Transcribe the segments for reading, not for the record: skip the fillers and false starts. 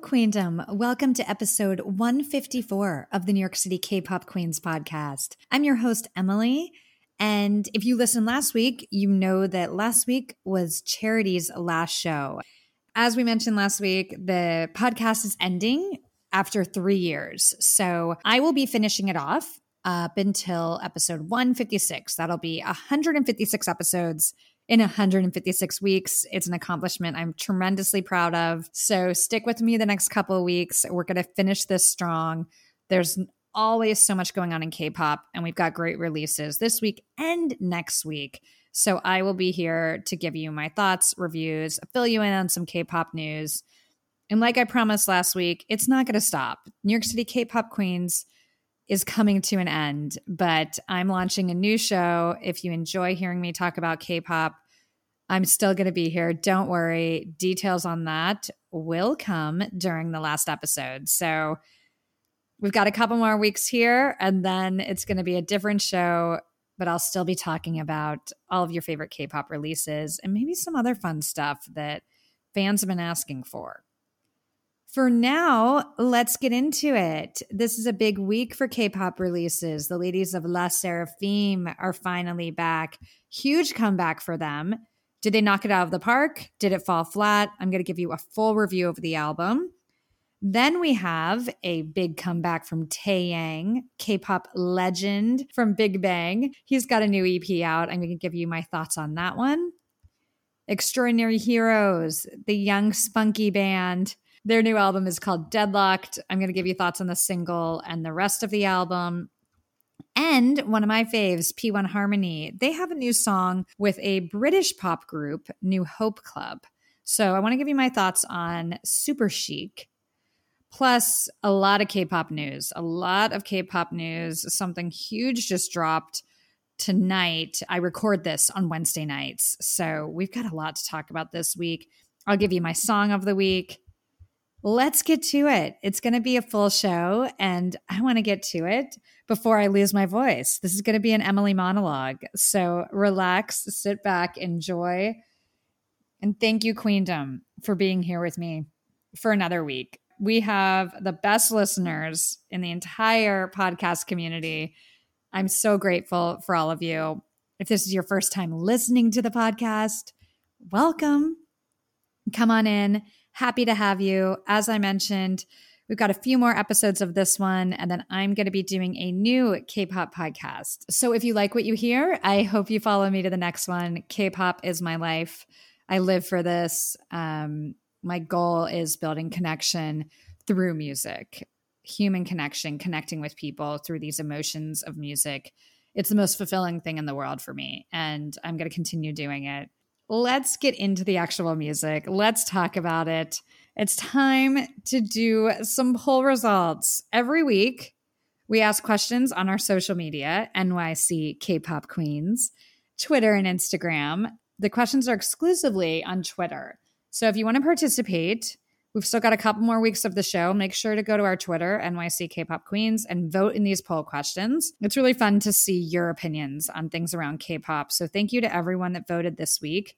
Queendom. Welcome to episode 154 of the New York City K-Pop Queens podcast. I'm your host, Emily. And if you listened last week, you know that last week was Charity's last show. As we mentioned last week, the podcast is ending after 3 years. So I will be finishing it off up until episode 156. That'll be 156 episodes in 156 weeks. It's an accomplishment I'm tremendously proud of. So stick with me the next couple of weeks. We're going to finish this strong. There's always so much going on in K-pop, and we've got great releases this week and next week. So I will be here to give you my thoughts, reviews, fill you in on some K-pop news. And like I promised last week, it's not going to stop. New York City K-Pop Queens is coming to an end, but I'm launching a new show. If you enjoy hearing me talk about K-pop, I'm still going to be here. Don't worry. Details on that will come during the last episode. So we've got a couple more weeks here, and then it's going to be a different show, but I'll still be talking about all of your favorite K-pop releases and maybe some other fun stuff that fans have been asking for. For now, let's get into it. This is a big week for K-pop releases. The ladies of LE SSERAFIM are finally back. Huge comeback for them. Did they knock it out of the park? Did it fall flat? I'm going to give you a full review of the album. Then we have a big comeback from Taeyang, K-pop legend from Big Bang. He's got a new EP out. I'm going to give you my thoughts on that one. Extraordinary Heroes, the young spunky band. Their new album is called Deadlocked. I'm going to give you thoughts on the single and the rest of the album. And one of my faves, P1 Harmony. They have a new song with a British pop group, New Hope Club. So I want to give you my thoughts on Super Chic. Plus a lot of K-pop news. Something huge just dropped tonight. I record this on Wednesday nights. So we've got a lot to talk about this week. I'll give you my song of the week. Let's get to it. It's going to be a full show, and I want to get to it before I lose my voice. This is going to be an Emily monologue. So relax, sit back, enjoy. And thank you, Queendom, for being here with me for another week. We have the best listeners in the entire podcast community. I'm so grateful for all of you. If this is your first time listening to the podcast, welcome. Come on in. Happy to have you. As I mentioned, we've got a few more episodes of this one, and then I'm going to be doing a new K-pop podcast. So if you like what you hear, I hope you follow me to the next one. K-pop is my life. I live for this. My goal is building connection through music, human connection, connecting with people through these emotions of music. It's the most fulfilling thing in the world for me, and I'm going to continue doing it. Let's get into the actual music. Let's talk about it. It's time to do some poll results. Every week, we ask questions on our social media, NYC K-Pop Queens, Twitter and Instagram. The questions are exclusively on Twitter. So if you want to participate, we've still got a couple more weeks of the show. Make sure to go to our Twitter, NYC K-Pop Queens, and vote in these poll questions. It's really fun to see your opinions on things around K-pop. So thank you to everyone that voted this week.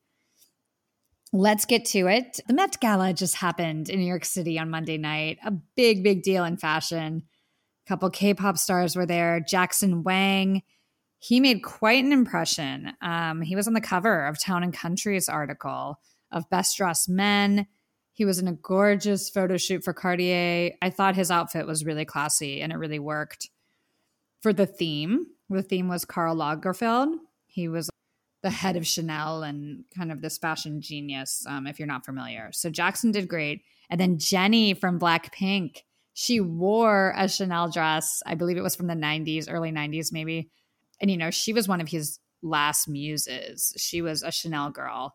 Let's get to it. The Met Gala just happened in New York City on Monday night. A big, big deal in fashion. A couple K-pop stars were there. Jackson Wang, he made quite an impression. He was on the cover of Town & Country's article of Best Dressed Men. He was in a gorgeous photo shoot for Cartier. I thought his outfit was really classy, and it really worked. For the theme was Karl Lagerfeld. He was the head of Chanel and kind of this fashion genius, if you're not familiar. So Jackson did great. And then Jennie from Blackpink, she wore a Chanel dress. I believe it was from the 90s, early 90s maybe. And, she was one of his last muses. She was a Chanel girl.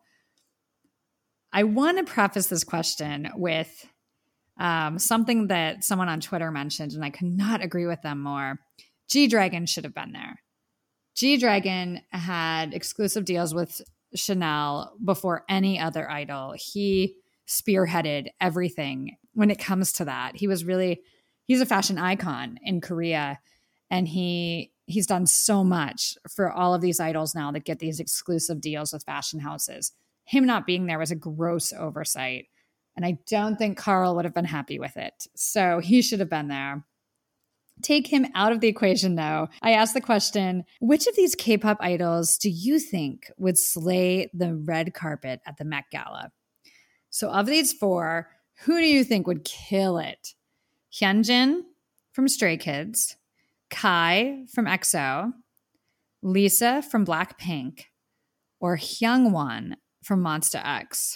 I want to preface this question with something that someone on Twitter mentioned, and I could not agree with them more. G-Dragon should have been there. G-Dragon had exclusive deals with Chanel before any other idol. He spearheaded everything when it comes to that. He's a fashion icon in Korea, and he's done so much for all of these idols now that get these exclusive deals with fashion houses. Him not being there was a gross oversight. And I don't think Carl would have been happy with it. So he should have been there. Take him out of the equation, though. I asked the question, which of these K-pop idols do you think would slay the red carpet at the Met Gala? So of these four, who do you think would kill it? Hyunjin from Stray Kids, Kai from EXO, Lisa from Blackpink, or Hyungwon from Monsta X?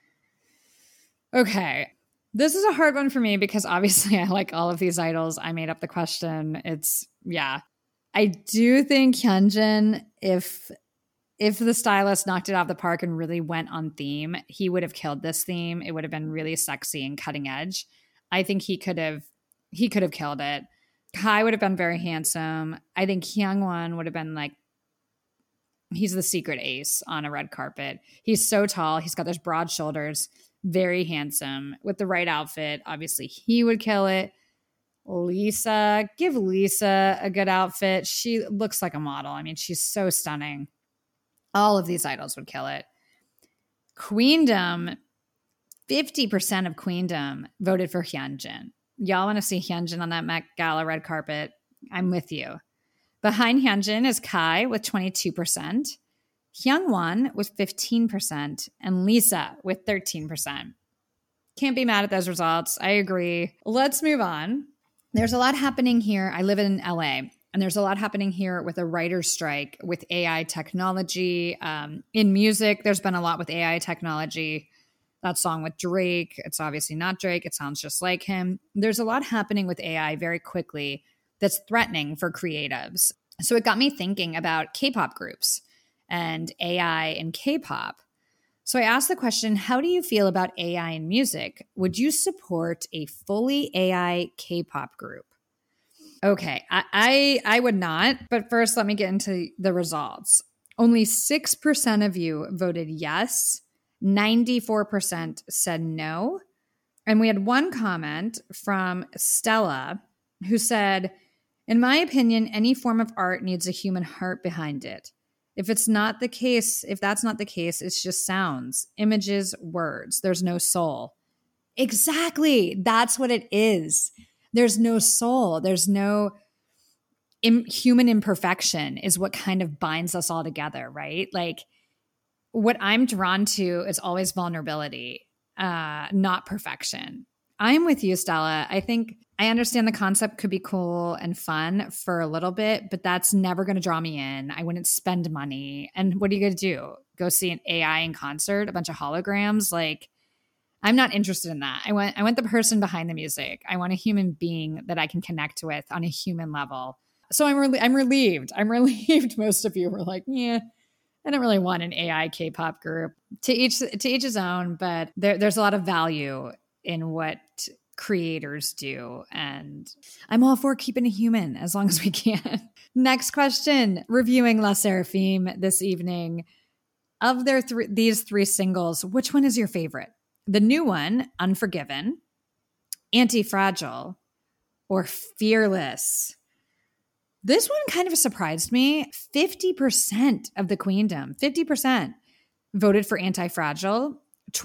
Okay. This is a hard one for me because obviously I like all of these idols. I made up the question. I do think Hyunjin, if the stylist knocked it out of the park and really went on theme, he would have killed this theme. It would have been really sexy and cutting edge. I think he could have killed it. Kai would have been very handsome. I think Hyungwon would have been like, he's the secret ace on a red carpet. He's so tall. He's got those broad shoulders. Very handsome with the right outfit. Obviously, he would kill it. Lisa, give Lisa a good outfit. She looks like a model. I mean, she's so stunning. All of these idols would kill it. Queendom, 50% of Queendom voted for Hyunjin. Y'all want to see Hyunjin on that Met Gala red carpet? I'm with you. Behind Hyunjin is Kai with 22%. Hyungwon with 15%, and Lisa with 13%. Can't be mad at those results. I agree. Let's move on. There's a lot happening here. I live in LA, and there's a lot happening here with a writer's strike with AI technology. In music, there's been a lot with AI technology. That song with Drake, it's obviously not Drake. It sounds just like him. There's a lot happening with AI very quickly that's threatening for creatives. So it got me thinking about K-pop groups and AI and K-pop. So I asked the question, how do you feel about AI in music? Would you support a fully AI K-pop group? Okay, I would not, but first let me get into the results. Only 6% of you voted yes, 94% said no, and we had one comment from Stella who said, in my opinion, any form of art needs a human heart behind it. If that's not the case, it's just sounds, images, words. There's no soul. Exactly. That's what it is. There's no soul. There's no human imperfection is what kind of binds us all together, right? Like what I'm drawn to is always vulnerability, not perfection. I'm with you, Stella. I think I understand the concept could be cool and fun for a little bit, but that's never going to draw me in. I wouldn't spend money. And what are you going to do? Go see an AI in concert, a bunch of holograms? Like, I'm not interested in that. I want the person behind the music. I want a human being that I can connect with on a human level. So I'm relieved. I'm relieved most of you were like, yeah, I don't really want an AI K-pop group. To each his own, but there's a lot of value in what creators do. And I'm all for keeping it human as long as we can. Next question, reviewing La Seraphim this evening. Of these three singles, which one is your favorite? The new one, Unforgiven, Anti-Fragile, or Fearless? This one kind of surprised me. 50% of the Queendom, 50% voted for Anti-Fragile,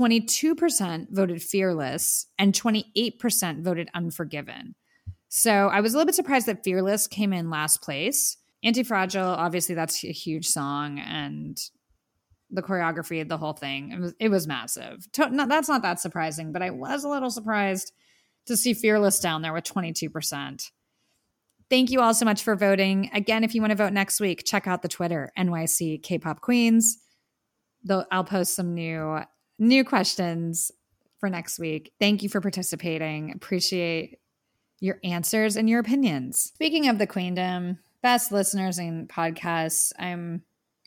22% voted Fearless, and 28% voted Unforgiven. So I was a little bit surprised that Fearless came in last place. Anti-Fragile, obviously that's a huge song, and the choreography, the whole thing, it was massive. That's not that surprising, but I was a little surprised to see Fearless down there with 22%. Thank you all so much for voting. Again, if you want to vote next week, check out the Twitter, NYC K-Pop Queens. I'll post some new questions for next week. Thank you for participating. Appreciate your answers and your opinions. Speaking of the Queendom, best listeners and podcasts, I'm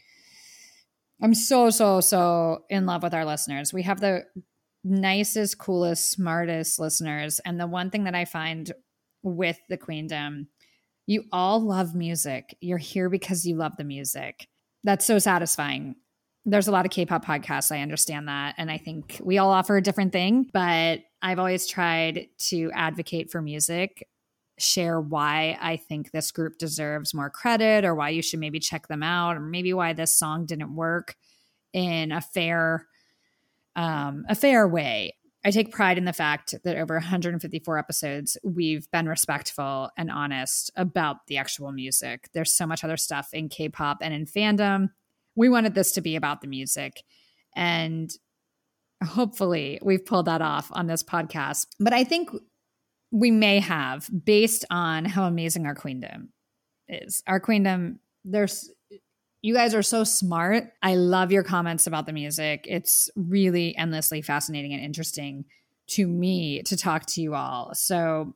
so in love with our listeners. We have the nicest, coolest, smartest listeners. And the one thing that I find with the Queendom, you all love music. You're here because you love the music. That's so satisfying. There's a lot of K-pop podcasts. I understand that. And I think we all offer a different thing, but I've always tried to advocate for music, share why I think this group deserves more credit or why you should maybe check them out or maybe why this song didn't work in a fair way. I take pride in the fact that over 154 episodes, we've been respectful and honest about the actual music. There's so much other stuff in K-pop and in fandom. We wanted this to be about the music. And hopefully we've pulled that off on this podcast. But I think we may have, based on how amazing our queendom is. Our queendom, you guys are so smart. I love your comments about the music. It's really endlessly fascinating and interesting to me to talk to you all. So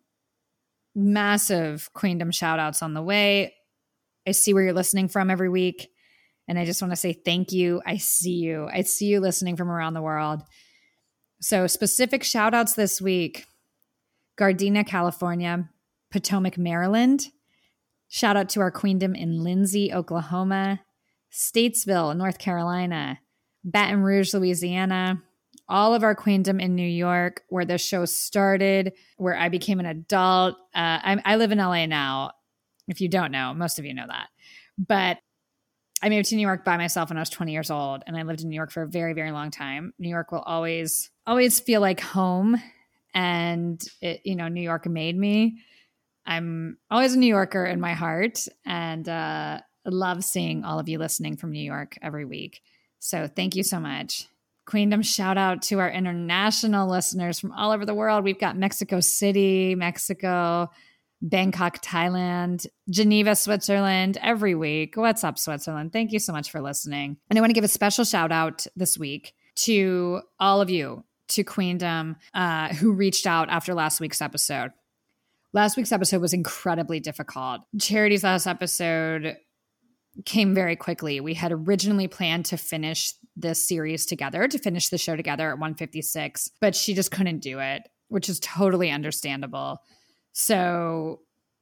massive queendom shout outs on the way. I see where you're listening from every week. And I just want to say thank you. I see you. I see you listening from around the world. So specific shout outs this week: Gardena, California; Potomac, Maryland. Shout out to our queendom in Lindsay, Oklahoma; Statesville, North Carolina; Baton Rouge, Louisiana; all of our queendom in New York, where the show started, where I became an adult. I live in LA now. If you don't know, most of you know that. But I moved to New York by myself when I was 20 years old, and I lived in New York for a very, very long time. New York will always feel like home, and New York made me. I'm always a New Yorker in my heart, and love seeing all of you listening from New York every week. So thank you so much. Queendom shout out to our international listeners from all over the world. We've got Mexico City, Mexico, Bangkok, Thailand, Geneva, Switzerland every week. What's up, Switzerland? Thank you so much for listening. And I want to give a special shout out this week to all of you, to Queendom, who reached out after last week's episode. Last week's episode was incredibly difficult. Charity's last episode came very quickly. We had originally planned to finish this series together, to finish the show together at 156, but she just couldn't do it, which is totally understandable. So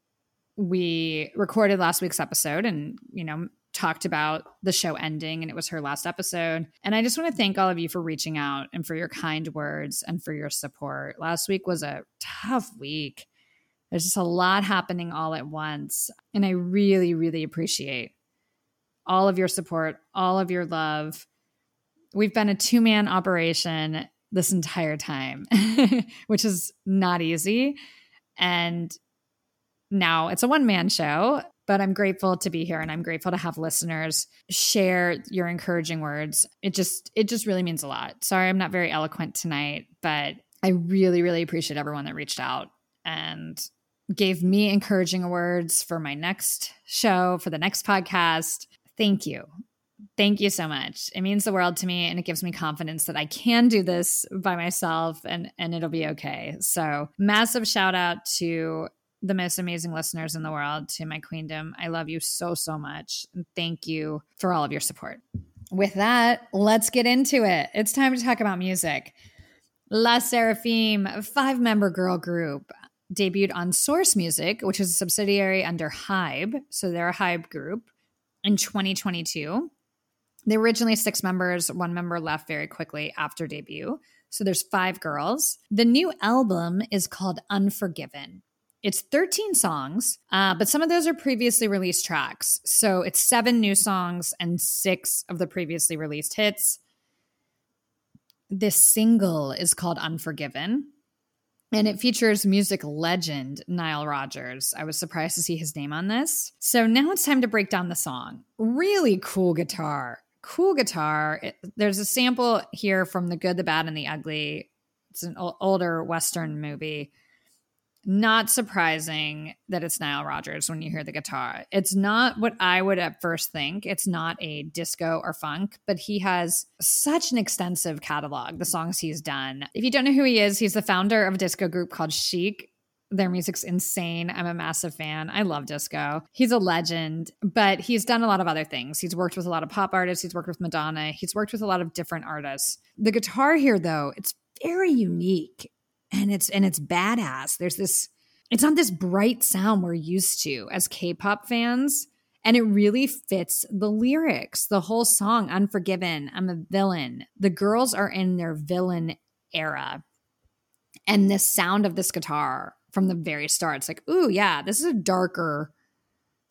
we recorded last week's episode and, talked about the show ending, and it was her last episode. And I just want to thank all of you for reaching out and for your kind words and for your support. Last week was a tough week. There's just a lot happening all at once. And I really, really appreciate all of your support, all of your love. We've been a 2-man operation this entire time, which is not easy. And now it's a 1-man show, but I'm grateful to be here, and I'm grateful to have listeners share your encouraging words. It just really means a lot. Sorry, I'm not very eloquent tonight, but I really, really appreciate everyone that reached out and gave me encouraging words for my next show, for the next podcast. Thank you. Thank you so much. It means the world to me, and it gives me confidence that I can do this by myself and it'll be okay. So massive shout out to the most amazing listeners in the world, to my queendom. I love you so, so much. And thank you for all of your support. With that, let's get into it. It's time to talk about music. LE SSERAFIM, a 5-member girl group, debuted on Source Music, which is a subsidiary under HYBE. So they're a HYBE group, in 2022. They were originally 6 members. 1 member left very quickly after debut. So there's 5 girls. The new album is called Unforgiven. It's 13 songs, but some of those are previously released tracks. So it's 7 new songs and 6 of the previously released hits. This single is called Unforgiven, and it features music legend Nile Rodgers. I was surprised to see his name on this. So now it's time to break down the song. Really cool guitar. Cool guitar. There's a sample here from The Good, the Bad, and the Ugly. It's an older Western movie. Not surprising that it's Nile Rodgers when you hear the guitar. It's not what I would at first think. It's not a disco or funk, but he has such an extensive catalog, the songs he's done. If you don't know who he is, he's the founder of a disco group called Chic. Their music's insane. I'm a massive fan. I love disco. He's a legend, but he's done a lot of other things. He's worked with a lot of pop artists. He's worked with Madonna. He's worked with a lot of different artists. The guitar here, though, it's very unique. And it's badass. It's not this bright sound we're used to as K-pop fans. And it really fits the lyrics. The whole song, Unforgiven, I'm a villain. The girls are in their villain era. And the sound of this guitar from the very start, it's like, ooh, yeah, this is a darker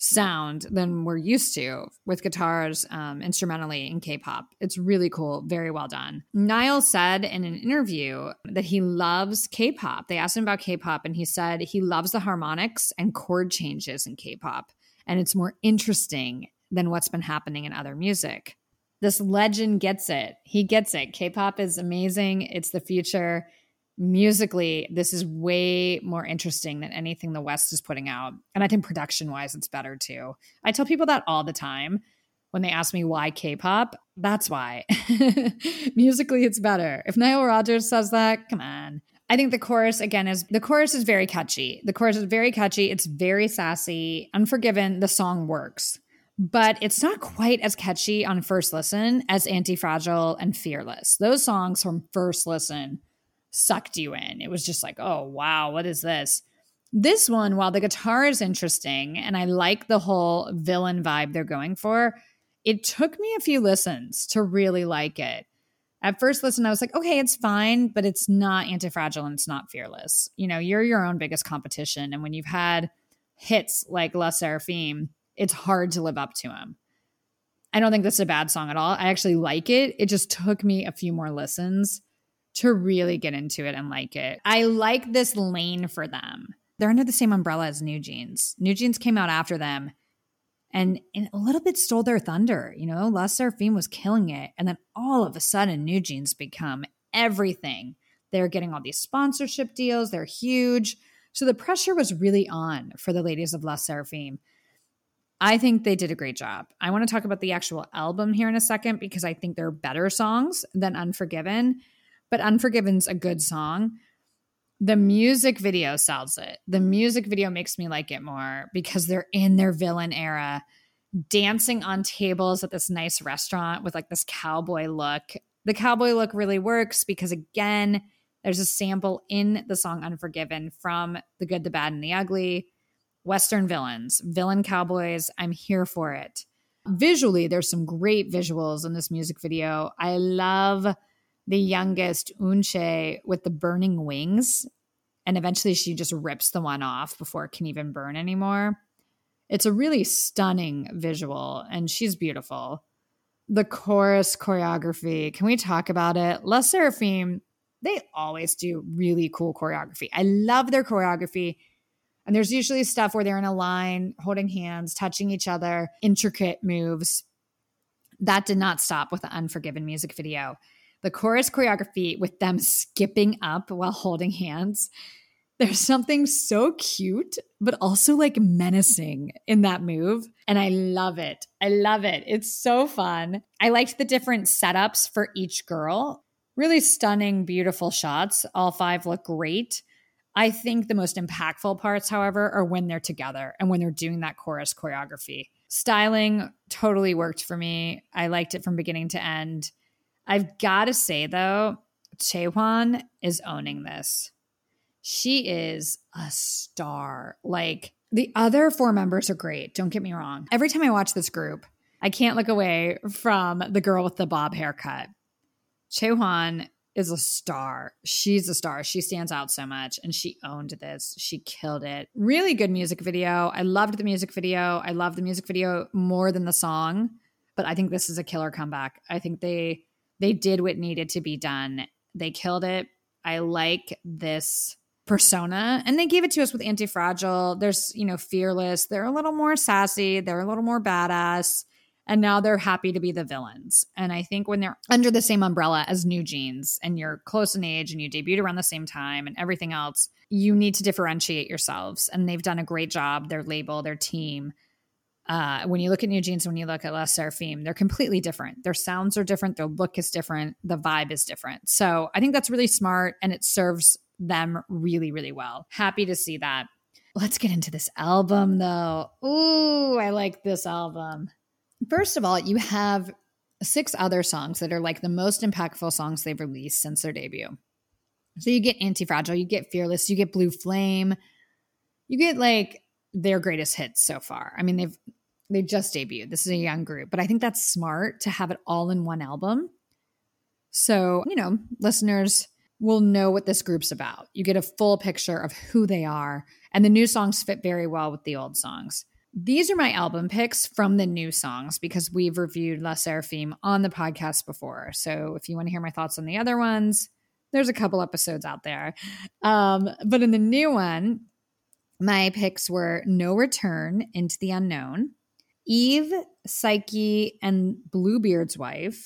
sound than we're used to with guitars instrumentally in K-pop. It's really cool. Very well done. Niall said in an interview that he loves K-pop. They asked him about K-pop and he said he loves the harmonics and chord changes in K-pop. And it's more interesting than what's been happening in other music. This legend gets it. He gets it. K-pop is amazing. It's the future. Musically, this is way more interesting than anything the West is putting out. And I think production-wise, it's better too. I tell people that all the time when they ask me why K-pop. That's why. Musically, it's better. If Nile Rodgers says that, come on. I think the chorus is very catchy. The chorus is very catchy. It's very sassy. Unforgiven, the song works. But it's not quite as catchy on first listen as Anti-Fragile and Fearless. Those songs from first listen sucked you in. It was just like, oh, wow, what is this? This one, while the guitar is interesting and I like the whole villain vibe they're going for, it took me a few listens to really like it. At first listen, I was like, okay, it's fine, but it's not Anti-Fragile and it's not Fearless. You know, you're your own biggest competition. And when you've had hits like La Seraphim, it's hard to live up to them. I don't think this is a bad song at all. I actually like it. It just took me a few more listens to really get into it and like it. I like this lane for them. They're under the same umbrella as New Jeans. New Jeans came out after them and a little bit stole their thunder. You know, La Seraphim was killing it. And then all of a sudden, New Jeans become everything. They're getting all these sponsorship deals. They're huge. So the pressure was really on for the ladies of La Seraphim. I think they did a great job. I want to talk about the actual album here in a second because I think there are better songs than Unforgiven. But Unforgiven's a good song. The music video sells it. The music video makes me like it more because they're in their villain era, dancing on tables at this nice restaurant with like this cowboy look. The cowboy look really works because, again, there's a sample in the song Unforgiven from The Good, the Bad, and the Ugly. Western villains, villain cowboys. I'm here for it. Visually, there's some great visuals in this music video. I love the youngest, Unche, with the burning wings. And eventually she just rips the one off before it can even burn anymore. It's a really stunning visual, and she's beautiful. The chorus choreography, can we talk about it? La Seraphim, they always do really cool choreography. I love their choreography. And there's usually stuff where they're in a line, holding hands, touching each other, intricate moves. That did not stop with the Unforgiven music video. The chorus choreography with them skipping up while holding hands. There's something so cute, but also like menacing in that move. And I love it. I love it. It's so fun. I liked the different setups for each girl. Really stunning, beautiful shots. All 5 look great. I think the most impactful parts, however, are when they're together and when they're doing that chorus choreography. Styling totally worked for me. I liked it from beginning to end. I've got to say, though, Chaewon is owning this. She is a star. Like, the other 4 members are great. Don't get me wrong. Every time I watch this group, I can't look away from the girl with the bob haircut. Chaewon is a star. She's a star. She stands out so much, and she owned this. She killed it. Really good music video. I loved the music video. I love the music video more than the song, but I think this is a killer comeback. I think they did what needed to be done. They killed it. I like this persona, and they gave it to us with Anti-Fragile. There's, Fearless. They're a little more sassy. They're a little more badass. And now they're happy to be the villains. And I think when they're under the same umbrella as New Jeans and you're close in age and you debuted around the same time and everything else, you need to differentiate yourselves. And they've done a great job. Their label, their team. When you look at New Jeans, when you look at La Seraphim, they're completely different. Their sounds are different. Their look is different. The vibe is different. So I think that's really smart, and it serves them really, really well. Happy to see that. Let's get into this album, though. Ooh, I like this album. First of all, you have 6 other songs that are like the most impactful songs they've released since their debut. So you get Anti-Fragile, you get Fearless, you get Blue Flame, you get like their greatest hits so far. I mean, they just debuted. This is a young group, but I think that's smart to have it all in one album. So, listeners will know what this group's about. You get a full picture of who they are, and the new songs fit very well with the old songs. These are my album picks from the new songs because we've reviewed La Seraphim on the podcast before. So if you want to hear my thoughts on the other ones, there's a couple episodes out there. But in the new one, my picks were No Return, Into the Unknown, Eve, Psyche, and Bluebeard's Wife,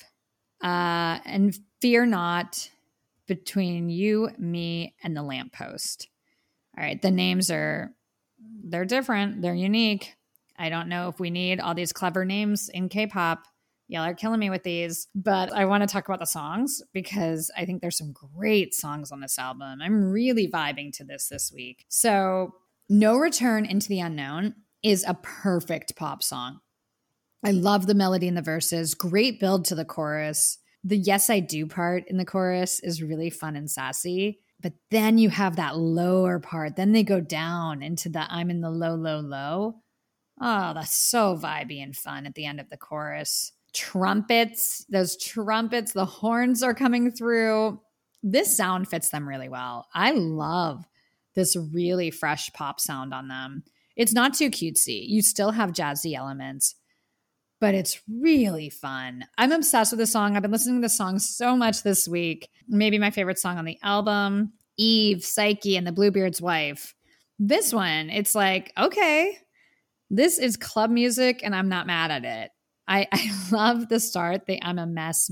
and Fear Not, Between You, Me, and the Lamppost. All right, the names they're different. They're unique. I don't know if we need all these clever names in K-pop. Y'all are killing me with these. But I want to talk about the songs because I think there's some great songs on this album. I'm really vibing to this week. So No Return, Into the Unknown is a perfect pop song. I love the melody and the verses. Great build to the chorus. The Yes I Do part in the chorus is really fun and sassy. But then you have that lower part. Then they go down into the I'm in the low, low, low. Oh, that's so vibey and fun at the end of the chorus. Trumpets, those trumpets, the horns are coming through. This sound fits them really well. I love this really fresh pop sound on them. It's not too cutesy. You still have jazzy elements, but it's really fun. I'm obsessed with this song. I've been listening to this song so much this week. Maybe my favorite song on the album, Eve, Psyche, and the Bluebeard's Wife. This one, it's like, okay, this is club music and I'm not mad at it. I love the start. I'm a mess.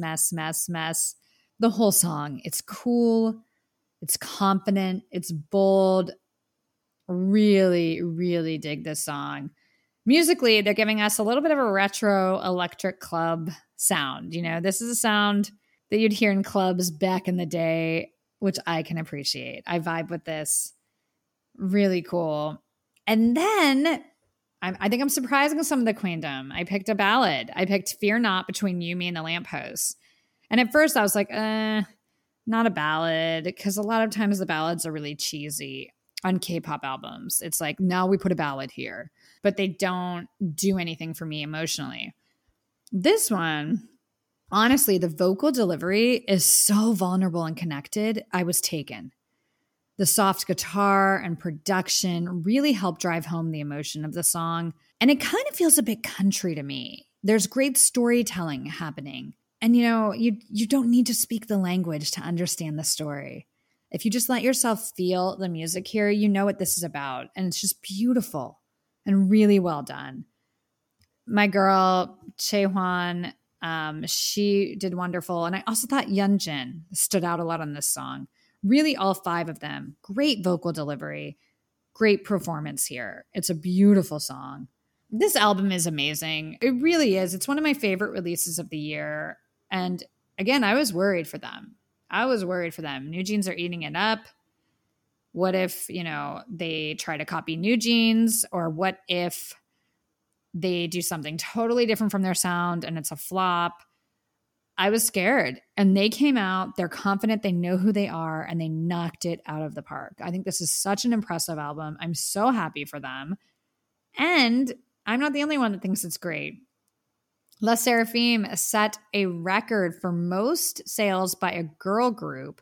The whole song, it's cool. It's confident. It's bold. Really, really dig this song. Musically, they're giving us a little bit of a retro electric club sound. You know, this is a sound that you'd hear in clubs back in the day, which I can appreciate. I vibe with this. Really cool. And then I think I'm surprising some of the queendom. I picked a ballad. I picked Fear Not, Between You, Me, and the Lamppost. And at first I was like, not a ballad, because a lot of times the ballads are really cheesy on K-pop albums. It's like, now we put a ballad here, but they don't do anything for me emotionally. This one, honestly, the vocal delivery is so vulnerable and connected. I was taken. The soft guitar and production really help drive home the emotion of the song. And it kind of feels a bit country to me. There's great storytelling happening. And you know, you don't need to speak the language to understand the story. If you just let yourself feel the music here, you know what this is about. And it's just beautiful and really well done. My girl, Chaewon, she did wonderful. And I also thought Yeonjin stood out a lot on this song. Really, all five of them. Great vocal delivery. Great performance here. It's a beautiful song. This album is amazing. It really is. It's one of my favorite releases of the year. And again, I was worried for them. New Jeans are eating it up. What if, they try to copy New Jeans? Or what if they do something totally different from their sound and it's a flop? I was scared. And they came out, they're confident, they know who they are, and they knocked it out of the park. I think this is such an impressive album. I'm so happy for them. And I'm not the only one that thinks it's great. La Seraphim set a record for most sales by a girl group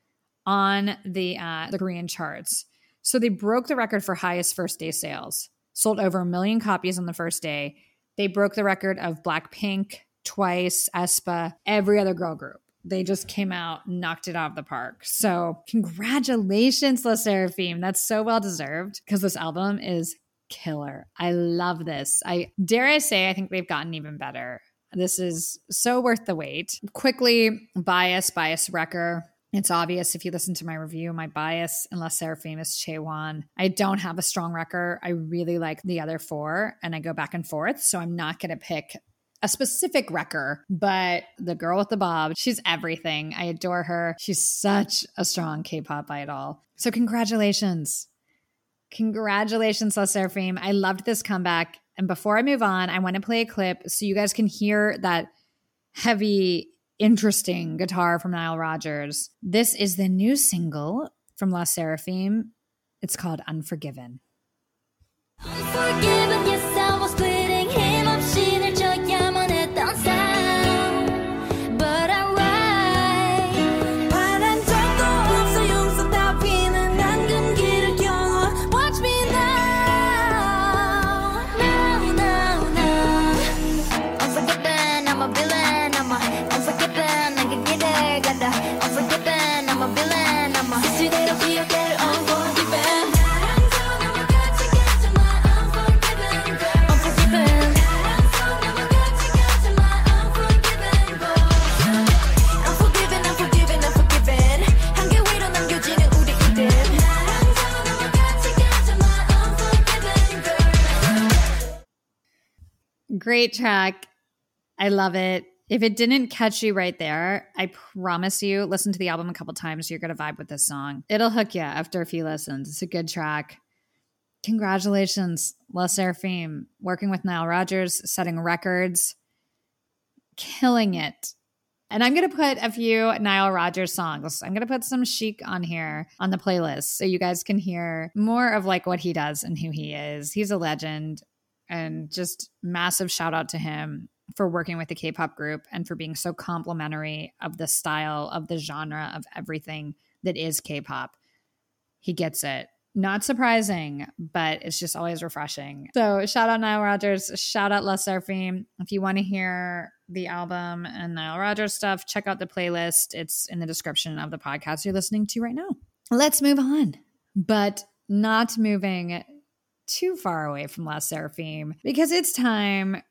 on the Korean charts. So they broke the record for highest first day sales. Sold over 1 million copies on the first day. They broke the record of Blackpink, Twice, aespa, every other girl group. They just came out, knocked it out of the park. So congratulations, La Seraphim. That's so well deserved because this album is killer. I love this. I say I think they've gotten even better. This is so worth the wait. Quickly, bias wrecker. It's obvious if you listen to my review, my bias in La Seraphim is Chaewon. I don't have a strong wrecker. I really like the other four and I go back and forth. So I'm not going to pick a specific wrecker, but the girl with the bob, she's everything. I adore her. She's such a strong K-pop idol. So congratulations. Congratulations, La Seraphim. I loved this comeback. And before I move on, I want to play a clip so you guys can hear that heavy, interesting guitar from Nile Rodgers. This is the new single from La Seraphim. It's called Unforgiven. Unforgiven, yes, I was bleeding him up, she 늘 져야만 했던 sound. But I ride 바람 잡고 없어 용서 따위는 난 금기를 겨워. Watch me now. Great track. I love it. If it didn't catch you right there, I promise you, listen to the album a couple times. You're going to vibe with this song. It'll hook you after a few listens. It's a good track. Congratulations, La Seraphim, working with Nile Rodgers, setting records, killing it. And I'm going to put a few Nile Rodgers songs. I'm going to put some Chic on here on the playlist so you guys can hear more of like what he does and who he is. He's a legend, and just massive shout out to him for working with the K-pop group and for being so complimentary of the style, of the genre, of everything that is K-pop. He gets it. Not surprising, but it's just always refreshing. So shout out Nile Rodgers, shout out La Seraphim. If you want to hear the album and Nile Rodgers stuff, check out the playlist. It's in the description of the podcast you're listening to right now. Let's move on, but not moving too far away from La Seraphim, because it's time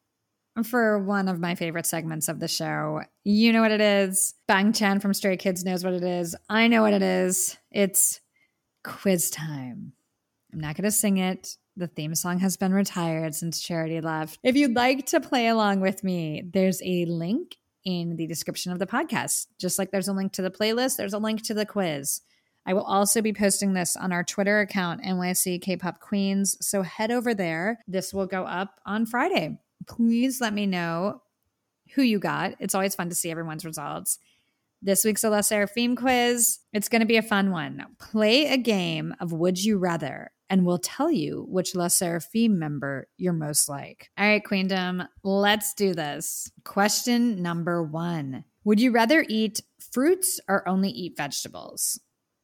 for one of my favorite segments of the show. You know what it is. Bang Chan from Stray Kids knows what it is. I know what it is. It's quiz time. I'm not going to sing it. The theme song has been retired since Charity left. If you'd like to play along with me, there's a link in the description of the podcast. Just like there's a link to the playlist, there's a link to the quiz. I will also be posting this on our Twitter account, NYC K-Pop Queens. So head over there. This will go up on Friday. Please let me know who you got. It's always fun to see everyone's results. This week's La Seraphim quiz, it's going to be a fun one. Play a game of Would You Rather, and we'll tell you which La Seraphim member you're most like. All right, Queendom, let's do this. Question number 1. Would you rather eat fruits or only eat vegetables?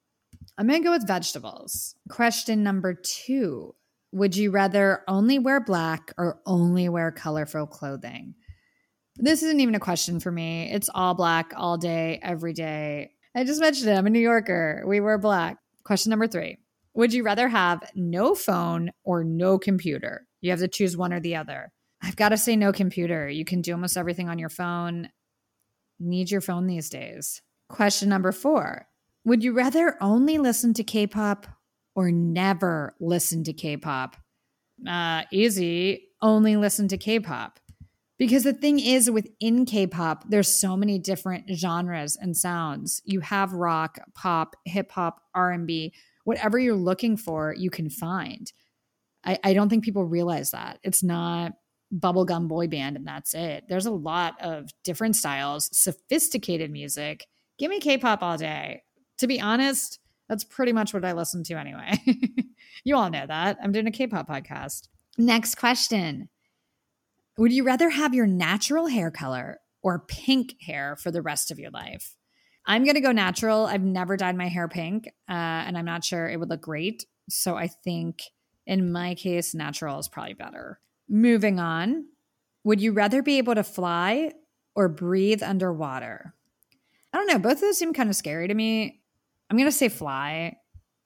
I'm going to go with vegetables. Question number 2. Would you rather only wear black or only wear colorful clothing? This isn't even a question for me. It's all black all day, every day. I just mentioned it. I'm a New Yorker. We wear black. Question number 3. Would you rather have no phone or no computer? You have to choose one or the other. I've got to say no computer. You can do almost everything on your phone. Need your phone these days. Question number 4. Would you rather only listen to K-pop or never listen to K-pop? Easy. Only listen to K-pop. Because the thing is, within K-pop, there's so many different genres and sounds. You have rock, pop, hip hop, R&B. Whatever you're looking for, you can find. I don't think people realize that. It's not bubblegum boy band and that's it. There's a lot of different styles, sophisticated music. Give me K-pop all day. To be honest, that's pretty much what I listen to anyway. You all know that. I'm doing a K-pop podcast. Next question. Would you rather have your natural hair color or pink hair for the rest of your life? I'm going to go natural. I've never dyed my hair pink, and I'm not sure it would look great. So I think in my case, natural is probably better. Moving on. Would you rather be able to fly or breathe underwater? I don't know. Both of those seem kind of scary to me. I'm going to say fly,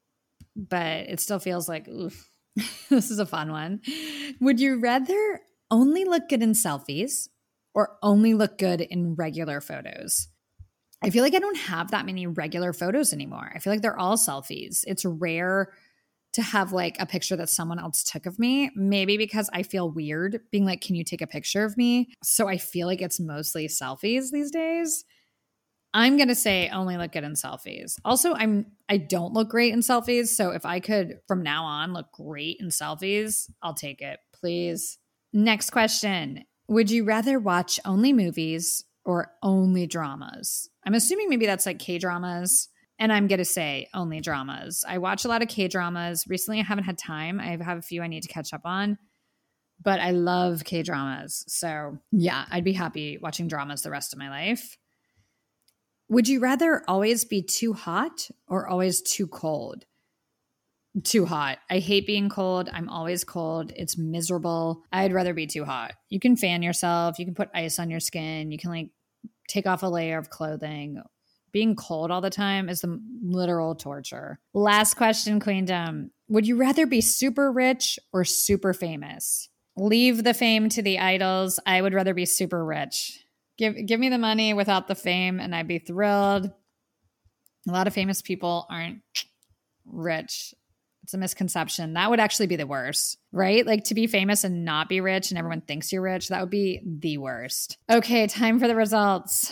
but it still feels like, oof, this is a fun one. Would you rather only look good in selfies or only look good in regular photos? I feel like I don't have that many regular photos anymore. I feel like they're all selfies. It's rare to have like a picture that someone else took of me, maybe because I feel weird being like, can you take a picture of me? So I feel like it's mostly selfies these days. I'm going to say only look good in selfies. Also, I don't look great in selfies. So if I could from now on look great in selfies, I'll take it, please. Next question. Would you rather watch only movies or only dramas? I'm assuming maybe that's like K-dramas. And I'm going to say only dramas. I watch a lot of K-dramas. Recently, I haven't had time. I have a few I need to catch up on. But I love K-dramas. So yeah, I'd be happy watching dramas the rest of my life. Would you rather always be too hot or always too cold? Too hot. I hate being cold. I'm always cold. It's miserable. I'd rather be too hot. You can fan yourself. You can put ice on your skin. You can like take off a layer of clothing. Being cold all the time is the literal torture. Last question, Queendom. Would you rather be super rich or super famous? Leave the fame to the idols. I would rather be super rich. Give me the money without the fame and I'd be thrilled. A lot of famous people aren't rich. It's a misconception. That would actually be the worst, right? Like to be famous and not be rich and everyone thinks you're rich. That would be the worst. Okay, time for the results.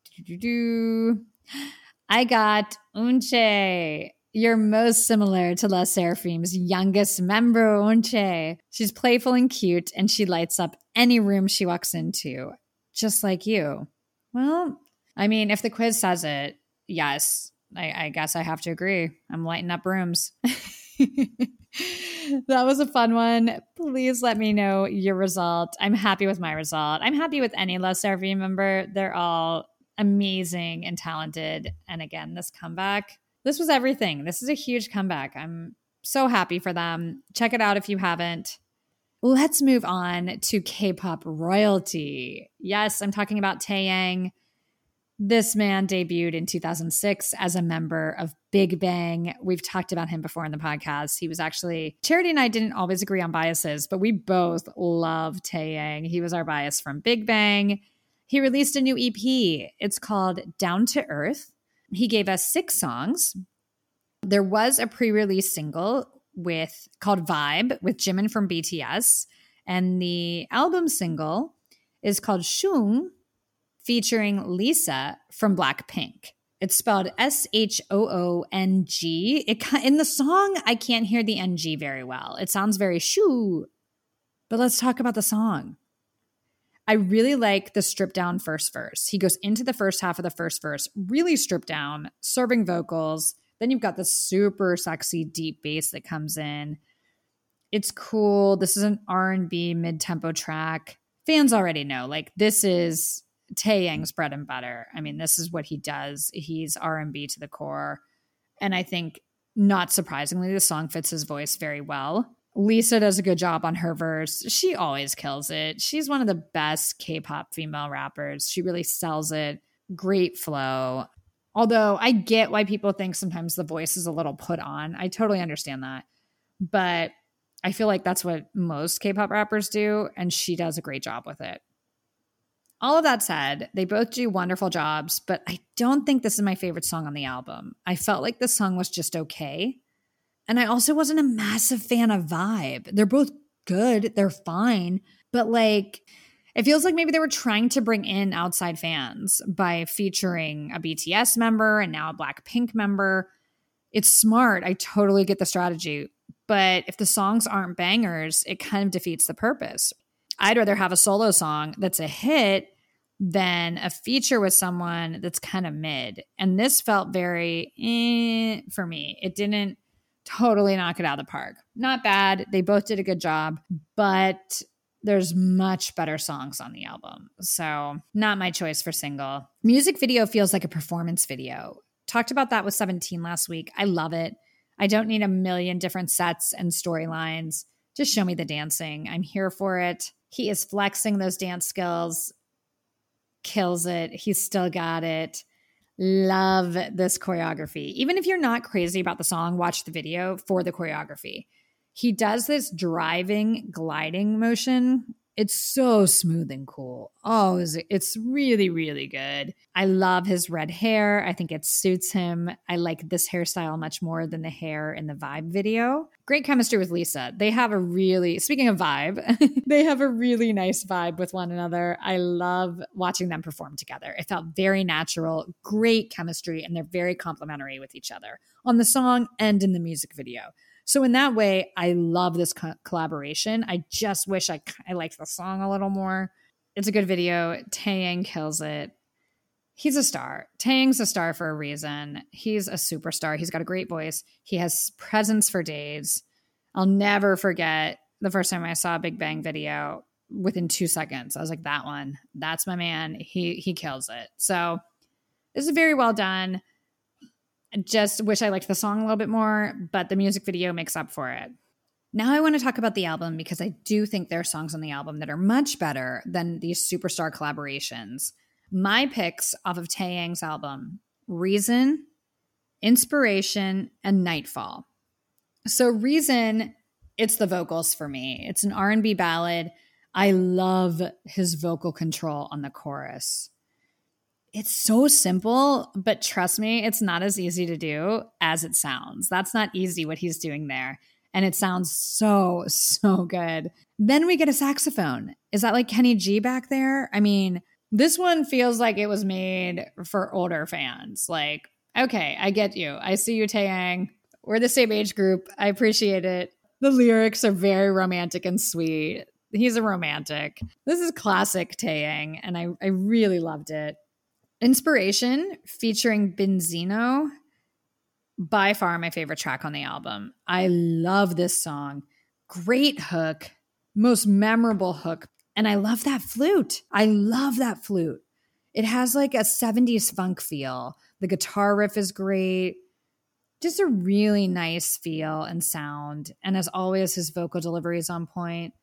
I got Eunchae. You're most similar to LE SSERAFIM's youngest member, Eunchae. She's playful and cute, and she lights up any room she walks into, just like you. Well, I mean, if the quiz says it, yes, I guess I have to agree. I'm lighting up rooms. That was a fun one. Please let me know your result. I'm happy with my result. I'm happy with any LE SSERAFIM member. They're all amazing and talented. And again, this comeback, this was everything. This is a huge comeback. I'm so happy for them. Check it out if you haven't. Let's move on to K-pop royalty. Yes, I'm talking about Taeyang. This man debuted in 2006 as a member of Big Bang. We've talked about him before in the podcast. He was actually, Charity and I didn't always agree on biases, but we both love Taeyang. He was our bias from Big Bang. He released a new EP. It's called Down to Earth. He gave us 6 songs. There was a pre-release single called Vibe with Jimin from BTS. And the album single is called Shung, featuring Lisa from Blackpink. It's spelled Shoong. In the song, I can't hear the NG very well. It sounds very shoo. But let's talk about the song. I really like the stripped down first verse. He goes into the first half of the first verse, really stripped down, serving vocals. Then you've got the super sexy deep bass that comes in. It's cool. This is an R&B mid-tempo track. Fans already know, like, this is Taeyang's bread and butter. I mean, this is what he does. He's R&B to the core. And I think, not surprisingly, the song fits his voice very well. Lisa does a good job on her verse. She always kills it. She's one of the best K-pop female rappers. She really sells it. Great flow. Although I get why people think sometimes the voice is a little put on. I totally understand that. But I feel like that's what most K-pop rappers do, and she does a great job with it. All of that said, they both do wonderful jobs, but I don't think this is my favorite song on the album. I felt like the song was just okay. And I also wasn't a massive fan of Vibe. They're both good. They're fine. But like, it feels like maybe they were trying to bring in outside fans by featuring a BTS member and now a Blackpink member. It's smart. I totally get the strategy. But if the songs aren't bangers, it kind of defeats the purpose. I'd rather have a solo song that's a hit than a feature with someone that's kind of mid. And this felt very for me. It didn't totally knock it out of the park. Not bad. They both did a good job, but there's much better songs on the album. So not my choice for single. Music video feels like a performance video. Talked about that with 17 last week. I love it. I don't need a million different sets and storylines. Just show me the dancing. I'm here for it. He is flexing those dance skills. Kills it. He's still got it. Love this choreography. Even if you're not crazy about the song, watch the video for the choreography. He does this driving, gliding motion. It's so smooth and cool. Oh, it's really, really good. I love his red hair. I think it suits him. I like this hairstyle much more than the hair in the Vibe video. Great chemistry with Lisa. They have speaking of vibe, they have a really nice vibe with one another. I love watching them perform together. It felt very natural, great chemistry, and they're very complimentary with each other on the song and in the music video. So in that way, I love this collaboration. I just wish I liked the song a little more. It's a good video. Taeyang kills it. He's a star. Taeyang's a star for a reason. He's a superstar. He's got a great voice. He has presence for days. I'll never forget the first time I saw a Big Bang video. Within 2 seconds, I was like, that one, that's my man. He kills it. So this is very well done. I just wish I liked the song a little bit more, but the music video makes up for it. Now I want to talk about the album because I do think there are songs on the album that are much better than these superstar collaborations. My picks off of Taeyang's album: Reason, Inspiration, and Nightfall. So Reason, it's the vocals for me. It's an R&B ballad. I love his vocal control on the chorus. It's so simple, but trust me, it's not as easy to do as it sounds. That's not easy what he's doing there. And it sounds so, so good. Then we get a saxophone. Is that like Kenny G back there? I mean, this one feels like it was made for older fans. Like, okay, I get you. I see you, Taeyang. We're the same age group. I appreciate it. The lyrics are very romantic and sweet. He's a romantic. This is classic Taeyang, and I really loved it. Inspiration featuring Benzino, by far my favorite track on the album. I love this song. Great hook, most memorable hook. And I love that flute. I love that flute. It has like a 70s funk feel. The guitar riff is great. Just a really nice feel and sound. And as always, his vocal delivery is on point.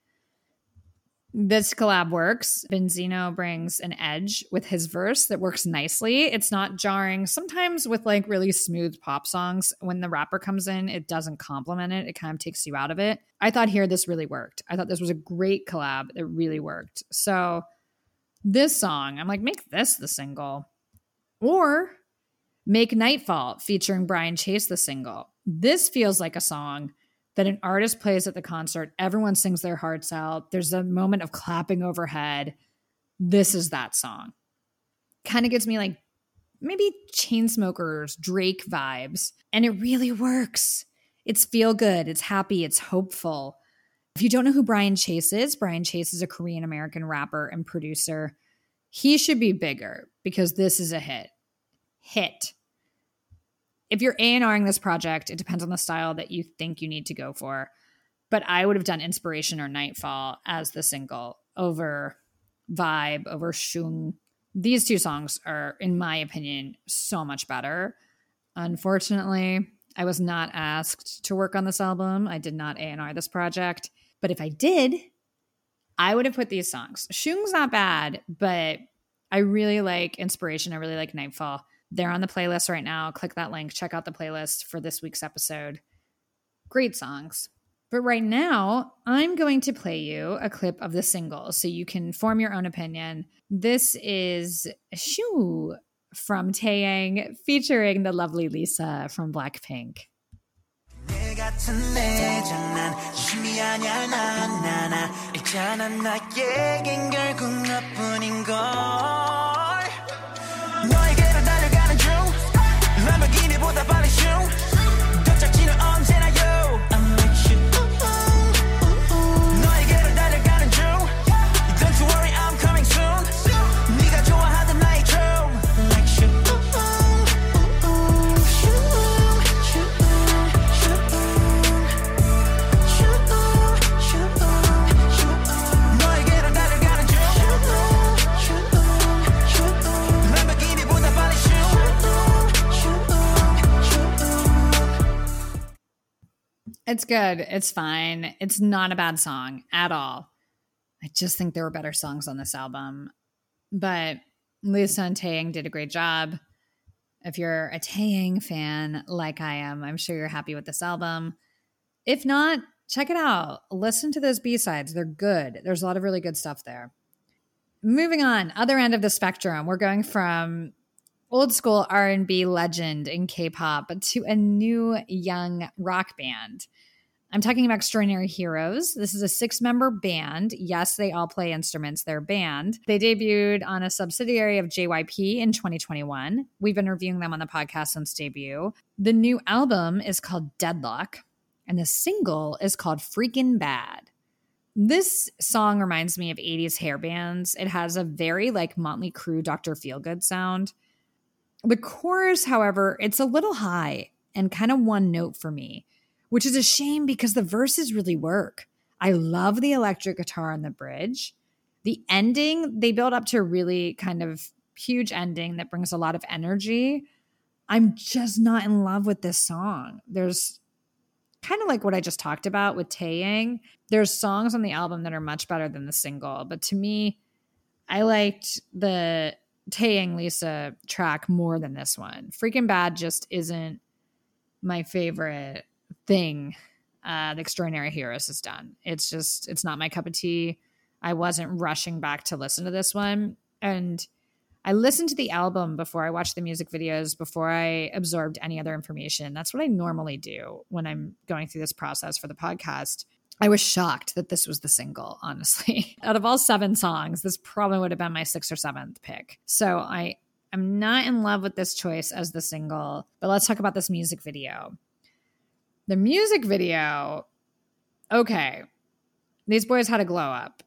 This collab works. Benzino brings an edge with his verse that works nicely. It's not jarring. Sometimes with like really smooth pop songs, when the rapper comes in, it doesn't complement it. It kind of takes you out of it. I thought here this really worked. I thought this was a great collab. It really worked. So this song, I'm like, make this the single. Or make Nightfall featuring Brian Chase the single. This feels like a song that an artist plays at the concert. Everyone sings their hearts out. There's a moment of clapping overhead. This is that song. Kind of gives me like maybe Chainsmokers, Drake vibes. And it really works. It's feel good. It's happy. It's hopeful. If you don't know who Brian Chase is a Korean American rapper and producer. He should be bigger because this is a hit. Hit. If you're A&Ring this project, it depends on the style that you think you need to go for. But I would have done Inspiration or Nightfall as the single over Vibe, over Shung. These two songs are, in my opinion, so much better. Unfortunately, I was not asked to work on this album. I did not A&R this project. But if I did, I would have put these songs. Shung's not bad, but I really like Inspiration. I really like Nightfall. They're on the playlist right now. Click that link. Check out the playlist for this week's episode. Great songs. But right now, I'm going to play you a clip of the single so you can form your own opinion. This is Shoo from Taeyang featuring the lovely Lisa from Blackpink. 너에게로 달려가는 중 람보르기니보다 빨리 슝 도착지는 언제나 you I'm like you 너에게로 달려가는 중 Don't you worry I'm coming soon 네가 좋아하던 나의 drone like you 너에게로 달려가는 중 It's good. It's fine. It's not a bad song at all. I just think there were better songs on this album. But Lisa and Taeyang did a great job. If you're a Taeyang fan like I am, I'm sure you're happy with this album. If not, check it out. Listen to those B-sides. They're good. There's a lot of really good stuff there. Moving on, other end of the spectrum, we're going from old school R&B legend in K-pop to a new young rock band. I'm talking about Extraordinary Heroes. This is a 6-member band. Yes, they all play instruments. They're a band. They debuted on a subsidiary of JYP in 2021. We've been reviewing them on the podcast since debut. The new album is called Deadlock, and the single is called Freakin' Bad. This song reminds me of 80s hair bands. It has a very like Motley Crue, Dr. Feelgood sound. The chorus, however, it's a little high and kind of one note for me, which is a shame because the verses really work. I love the electric guitar on the bridge. The ending, they build up to a really kind of huge ending that brings a lot of energy. I'm just not in love with this song. There's kind of like what I just talked about with Taeyang. There's songs on the album that are much better than the single, but to me, I liked the Taeyang Lisa track more than this one. Freakin' Bad just isn't my favorite thing the Extraordinary Heroes has done. It's not my cup of tea. I wasn't rushing back to listen to this one. And I listened to the album before I watched the music videos, before I absorbed any other information. That's what I normally do when I'm going through this process for the podcast. I was shocked that this was the single, honestly. Out of all 7 songs, this probably would have been my 6th or 7th pick. So I'm not in love with this choice as the single, but let's talk about this music video. The music video, okay, these boys had a glow up,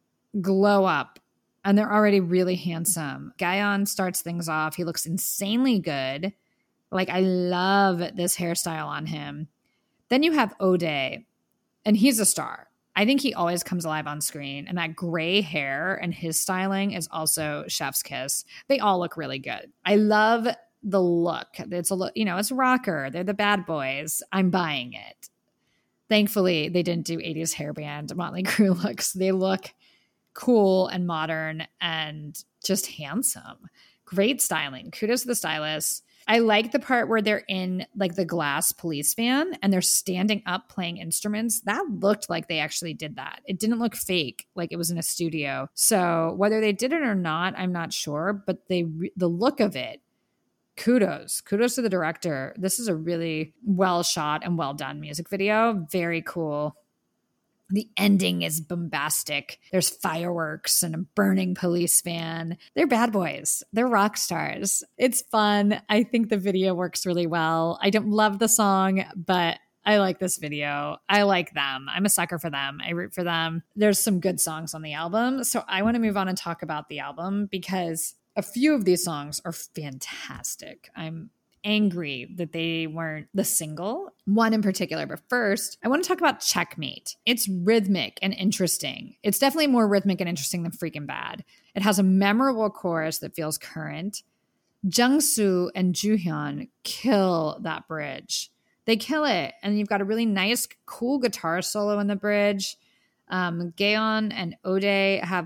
and they're already really handsome. Gayeon starts things off. He looks insanely good. Like, I love this hairstyle on him. Then you have Ode, and he's a star. I think he always comes alive on screen, and that gray hair and his styling is also chef's kiss. They all look really good. I love the look. It's a look, it's rocker. They're the bad boys. I'm buying it. Thankfully, they didn't do 80s hairband Motley Crue looks. They look cool and modern and just handsome. Great styling. Kudos to the stylists. I like the part where they're in like the glass police van and they're standing up playing instruments. That looked like they actually did that. It didn't look fake, like it was in a studio. So whether they did it or not, I'm not sure. But the look of it, kudos to the director. This is a really well shot and well done music video. Very cool. The ending is bombastic. There's fireworks and a burning police van. They're bad boys. They're rock stars. It's fun. I think the video works really well. I don't love the song, but I like this video. I like them. I'm a sucker for them. I root for them. There's some good songs on the album. So I want to move on and talk about the album because a few of these songs are fantastic. I'm angry that they weren't the single, one in particular. But first, I want to talk about Checkmate. It's rhythmic and interesting. It's definitely more rhythmic and interesting than Freaking Bad. It has a memorable chorus that feels current. Jungsu and Joohyun kill that bridge. They kill it. And you've got a really nice, cool guitar solo in the bridge. Gayeon and Ode have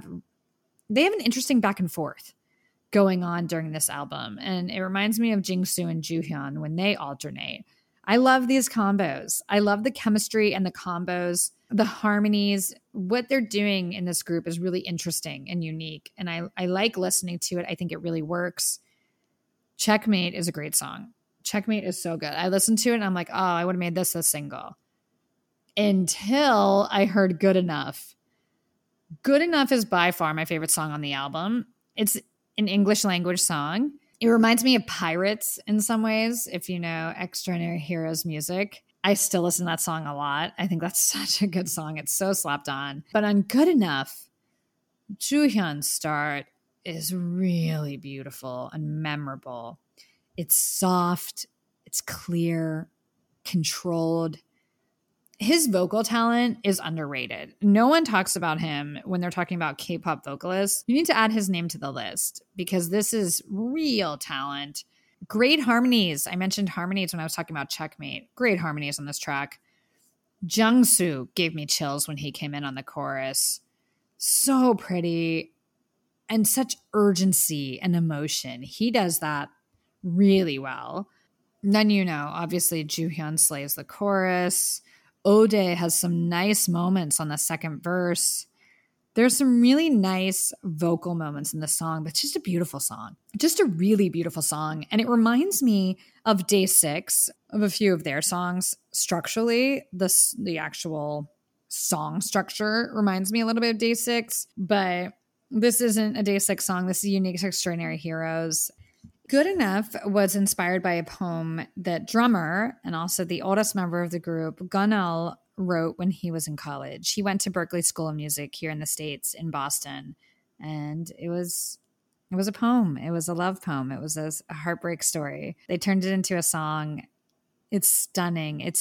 an interesting back and forth going on during this album. And it reminds me of Jingsu and Joohyun when they alternate. I love these combos. I love the chemistry and the combos, the harmonies. What they're doing in this group is really interesting and unique. And I like listening to it. I think it really works. Checkmate is a great song. Checkmate is so good. I listened to it and I'm like, oh, I would have made this a single. Until I heard Good Enough. Good Enough is by far my favorite song on the album. It's an English language song. It reminds me of Pirates in some ways, if you know Extraordinary Heroes music. I still listen to that song a lot. I think that's such a good song. It's so slapped on. But on Good Enough, Joohyun's start is really beautiful and memorable. It's soft, it's clear, controlled. His vocal talent is underrated. No one talks about him when they're talking about K-pop vocalists. You need to add his name to the list because this is real talent. Great harmonies. I mentioned harmonies when I was talking about Checkmate. Great harmonies on this track. Jungsu gave me chills when he came in on the chorus. So pretty and such urgency and emotion. He does that really well. Then, obviously Joohyun slays the chorus. Ode has some nice moments on the second verse. There's some really nice vocal moments in the song, but it's just a beautiful song. Just a really beautiful song. And it reminds me of Day 6, of a few of their songs. Structurally, the actual song structure reminds me a little bit of Day 6, but this isn't a Day 6 song. This is Unique to Extraordinary Heroes. Good Enough was inspired by a poem that drummer and also the oldest member of the group, Gunal, wrote when he was in college. He went to Berklee School of Music here in the States in Boston. And it was a poem. It was a love poem. It was a heartbreak story. They turned it into a song. It's stunning. It's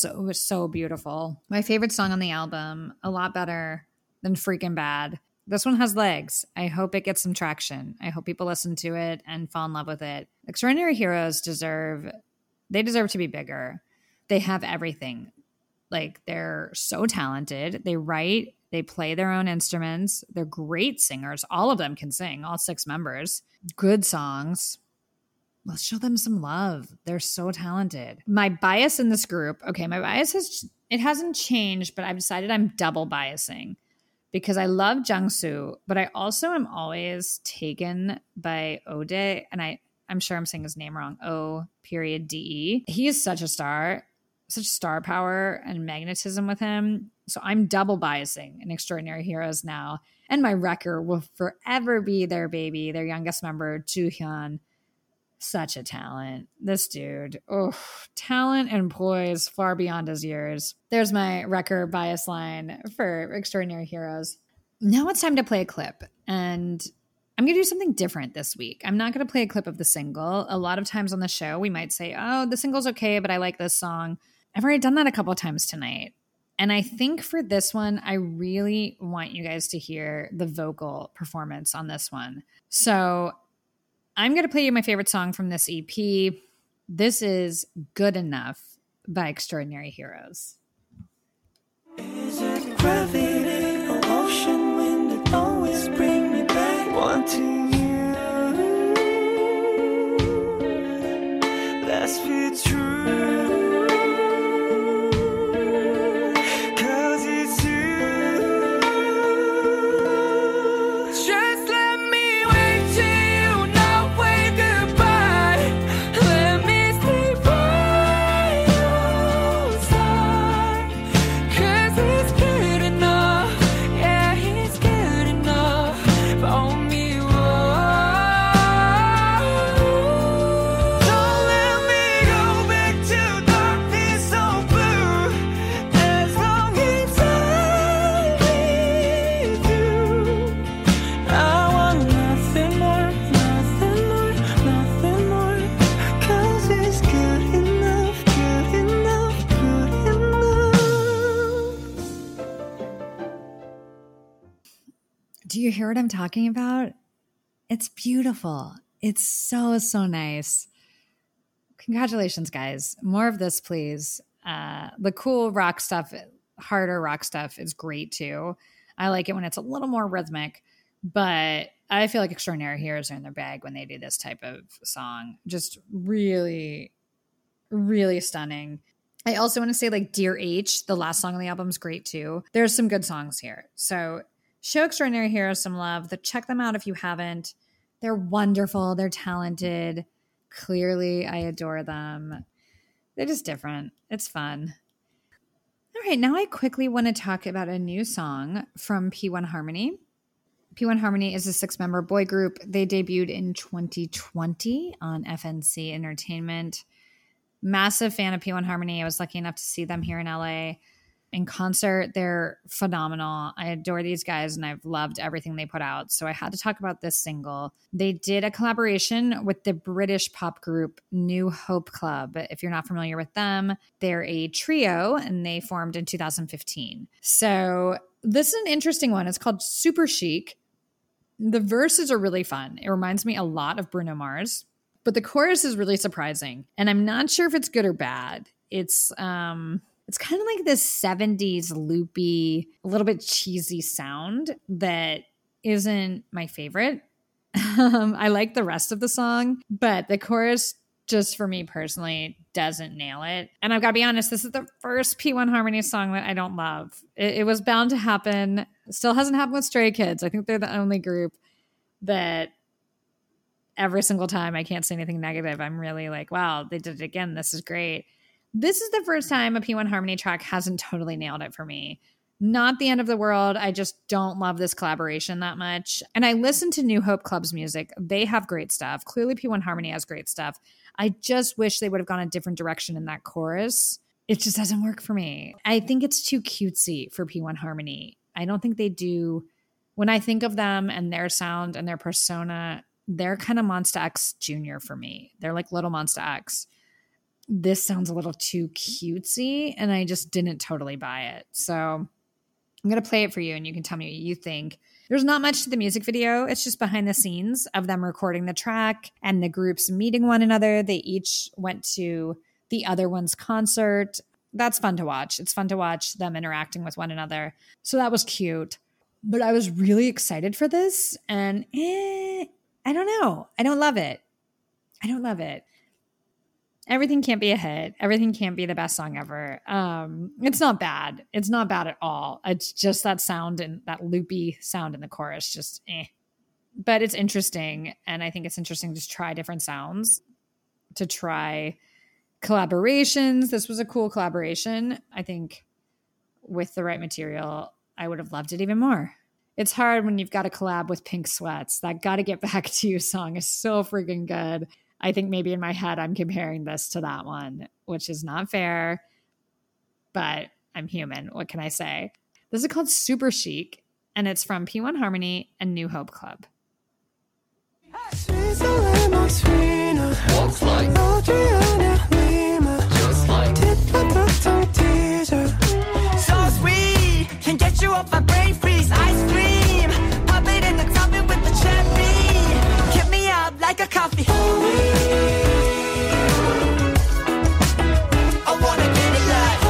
so beautiful. My favorite song on the album, a lot better than Freaking Bad. This one has legs. I hope it gets some traction. I hope people listen to it and fall in love with it. Extraordinary Heroes deserve to be bigger. They have everything. Like, they're so talented. They write, they play their own instruments. They're great singers. All of them can sing, all 6 members. Good songs. Let's show them some love. They're so talented. My bias in this group, it hasn't changed, but I've decided I'm double biasing. because I love Jungsu, but I also am always taken by Ode, and I'm sure I'm saying his name wrong. O.DE. He is such a star, such star power and magnetism with him. So I'm double biasing in Extraordinary Heroes now. And my wrecker will forever be their baby, their youngest member, Joohyun. Such a talent. This dude, talent and poise far beyond his years. There's my wrecker bias line for Extraordinary Heroes. Now it's time to play a clip. And I'm going to do something different this week. I'm not going to play a clip of the single. A lot of times on the show, we might say, oh, the single's okay, but I like this song. I've already done that a couple of times tonight. And I think for this one, I really want you guys to hear the vocal performance on this one. So I'm going to play you my favorite song from this EP. This is Good Enough by Extraordinary Heroes. Is it gravity or ocean wind that always bring me back? Wanting you, let's be true, 'cause it's you. Just let me wait till you know wave goodbye. Let me stay by your side, 'cause it's good enough. Yeah, it's good enough for me. Don't let me go back to darkness so blue. As long as I'm with you, I want nothing more, nothing more, nothing more. 'Cause it's good enough, good enough, good enough. Do you hear what I'm talking about? It's beautiful. It's so, so nice. Congratulations, guys. More of this, please. The cool rock stuff, harder rock stuff is great too. I like it when it's a little more rhythmic, but I feel like Extraordinary Heroes are in their bag when they do this type of song. Just really, really stunning. I also want to say, like, Dear H, the last song on the album, is great too. There's some good songs here. So show Extraordinary Heroes some love. Check them out if you haven't. They're wonderful. They're talented. Clearly, I adore them. They're just different. It's fun. All right, now I quickly want to talk about a new song from P1 Harmony. P1 Harmony is a 6-member boy group. They debuted in 2020 on FNC Entertainment. Massive fan of P1 Harmony. I was lucky enough to see them here in LA in concert. They're phenomenal. I adore these guys and I've loved everything they put out. So I had to talk about this single. They did a collaboration with the British pop group New Hope Club. If you're not familiar with them, they're a trio and they formed in 2015. So this is an interesting one. It's called Super Chic. The verses are really fun. It reminds me a lot of Bruno Mars, but the chorus is really surprising. And I'm not sure if it's good or bad. It's kind of like this 70s loopy, a little bit cheesy sound that isn't my favorite. I like the rest of the song, but the chorus, just for me personally, doesn't nail it. And I've got to be honest, this is the first P1 Harmony song that I don't love. It was bound to happen. It still hasn't happened with Stray Kids. I think they're the only group that every single time I can't say anything negative. I'm really like, wow, they did it again. This is great. This is the first time a P1 Harmony track hasn't totally nailed it for me. Not the end of the world. I just don't love this collaboration that much. And I listen to New Hope Club's music. They have great stuff. Clearly P1 Harmony has great stuff. I just wish they would have gone a different direction in that chorus. It just doesn't work for me. I think it's too cutesy for P1 Harmony. I don't think they do. When I think of them and their sound and their persona, they're kind of Monsta X Jr. for me. They're like little Monsta X. This sounds a little too cutesy and I just didn't totally buy it. So I'm going to play it for you and you can tell me what you think. There's not much to the music video. It's just behind the scenes of them recording the track and the groups meeting one another. They each went to the other one's concert. That's fun to watch. It's fun to watch them interacting with one another. So that was cute. But I was really excited for this and I don't know. I don't love it. everything can't be a hit. Everything can't be the best song ever. It's not bad. It's not bad at all. It's just that sound and that loopy sound in the chorus, just eh. But it's interesting. And I think it's interesting to try different sounds, to try collaborations. This was a cool collaboration. I think with the right material, I would have loved it even more. It's hard when you've got a collab with Pink Sweats. That Gotta Get Back to You song is so freaking good. I think maybe in my head, I'm comparing this to that one, which is not fair, but I'm human. What can I say? This is called Super Chic, and it's from P1 Harmony and New Hope Club. Walks like just like so sweet, can get you off my brain freeze. Ice cream, pop it in the coffee with the cherry. Get me up like a coffee. I wanna get it like,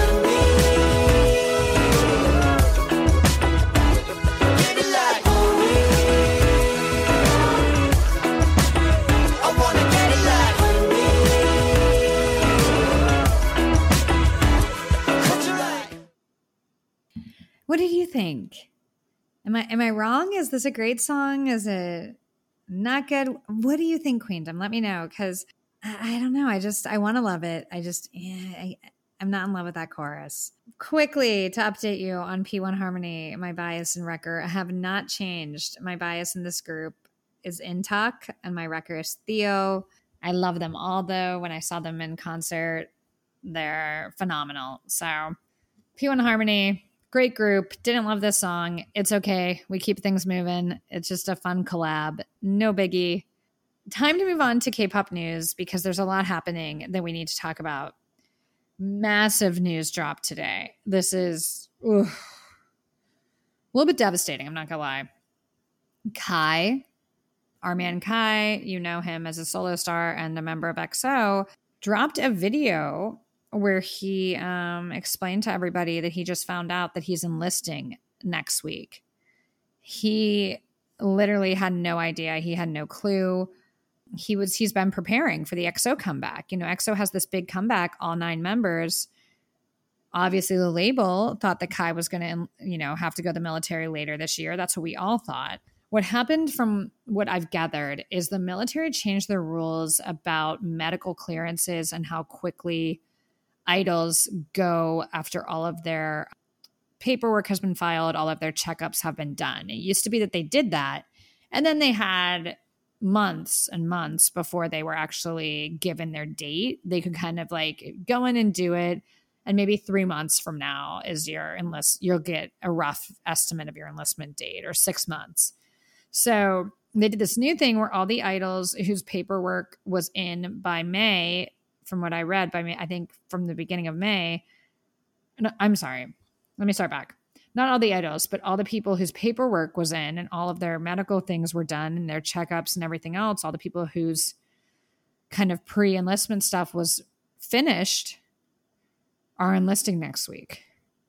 get it like, I wanna get it like, cut you like. What did you think? Am I wrong? Is this a great song? Is it not good? What do you think, Queendom? Let me know, because I don't know. I want to love it. I'm not in love with that chorus. Quickly to update you on P1 Harmony, my bias and wrecker have not changed. My bias in this group is Intak, and my wrecker is Theo. I love them all, though. When I saw them in concert, they're phenomenal. So P1 Harmony, great group. Didn't love this song. It's okay. We keep things moving. It's just a fun collab. No biggie. Time to move on to K-pop news, because there's a lot happening that we need to talk about. Massive news drop today. This is a little bit devastating. I'm not going to lie. Kai, our man Kai, you know him as a solo star and a member of EXO, dropped a video where he explained to everybody that he just found out that he's enlisting next week. He literally had no idea. He had no clue. He's been preparing for the EXO comeback. You know, EXO has this big comeback, all 9 members. Obviously, the label thought that Kai was going to, have to go to the military later this year. That's what we all thought. What happened, from what I've gathered, is the military changed their rules about medical clearances and how quickly idols go after all of their paperwork has been filed, all of their checkups have been done. It used to be that they did that, and then they had months and months before they were actually given their date. They could kind of like go in and do it, and maybe 3 months from now is you'll get a rough estimate of your enlistment date, or 6 months. So they did this new thing where all the idols whose paperwork was in by May, from what I read, by May, I think from the beginning of May. No, I'm sorry. Let me start back. Not all the idols, but all the people whose paperwork was in and all of their medical things were done and their checkups and everything else, all the people whose kind of pre-enlistment stuff was finished are enlisting next week.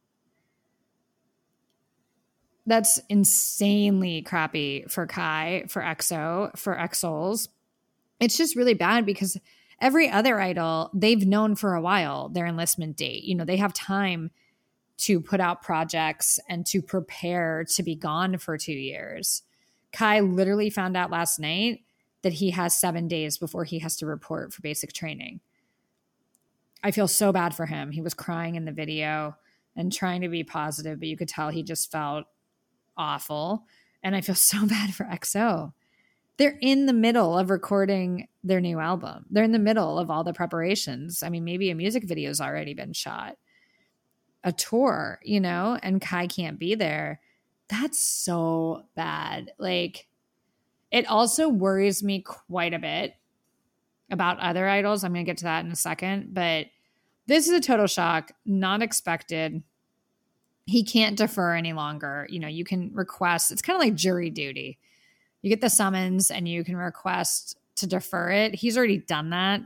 That's insanely crappy for Kai, for EXO, for EXOLs. It's just really bad because every other idol, they've known for a while their enlistment date. You know, they have time to put out projects and to prepare to be gone for 2 years. Kai literally found out last night that he has 7 days before he has to report for basic training. I feel so bad for him. He was crying in the video and trying to be positive, but you could tell he just felt awful. And I feel so bad for EXO. They're in the middle of recording their new album. They're in the middle of all the preparations. I mean, maybe a music video's already been shot, a tour, and Kai can't be there. That's so bad. Like, it also worries me quite a bit about other idols. I'm going to get to that in a second, but this is a total shock, not expected. He can't defer any longer. You can request, it's kind of like jury duty. You get the summons and you can request to defer it. He's already done that.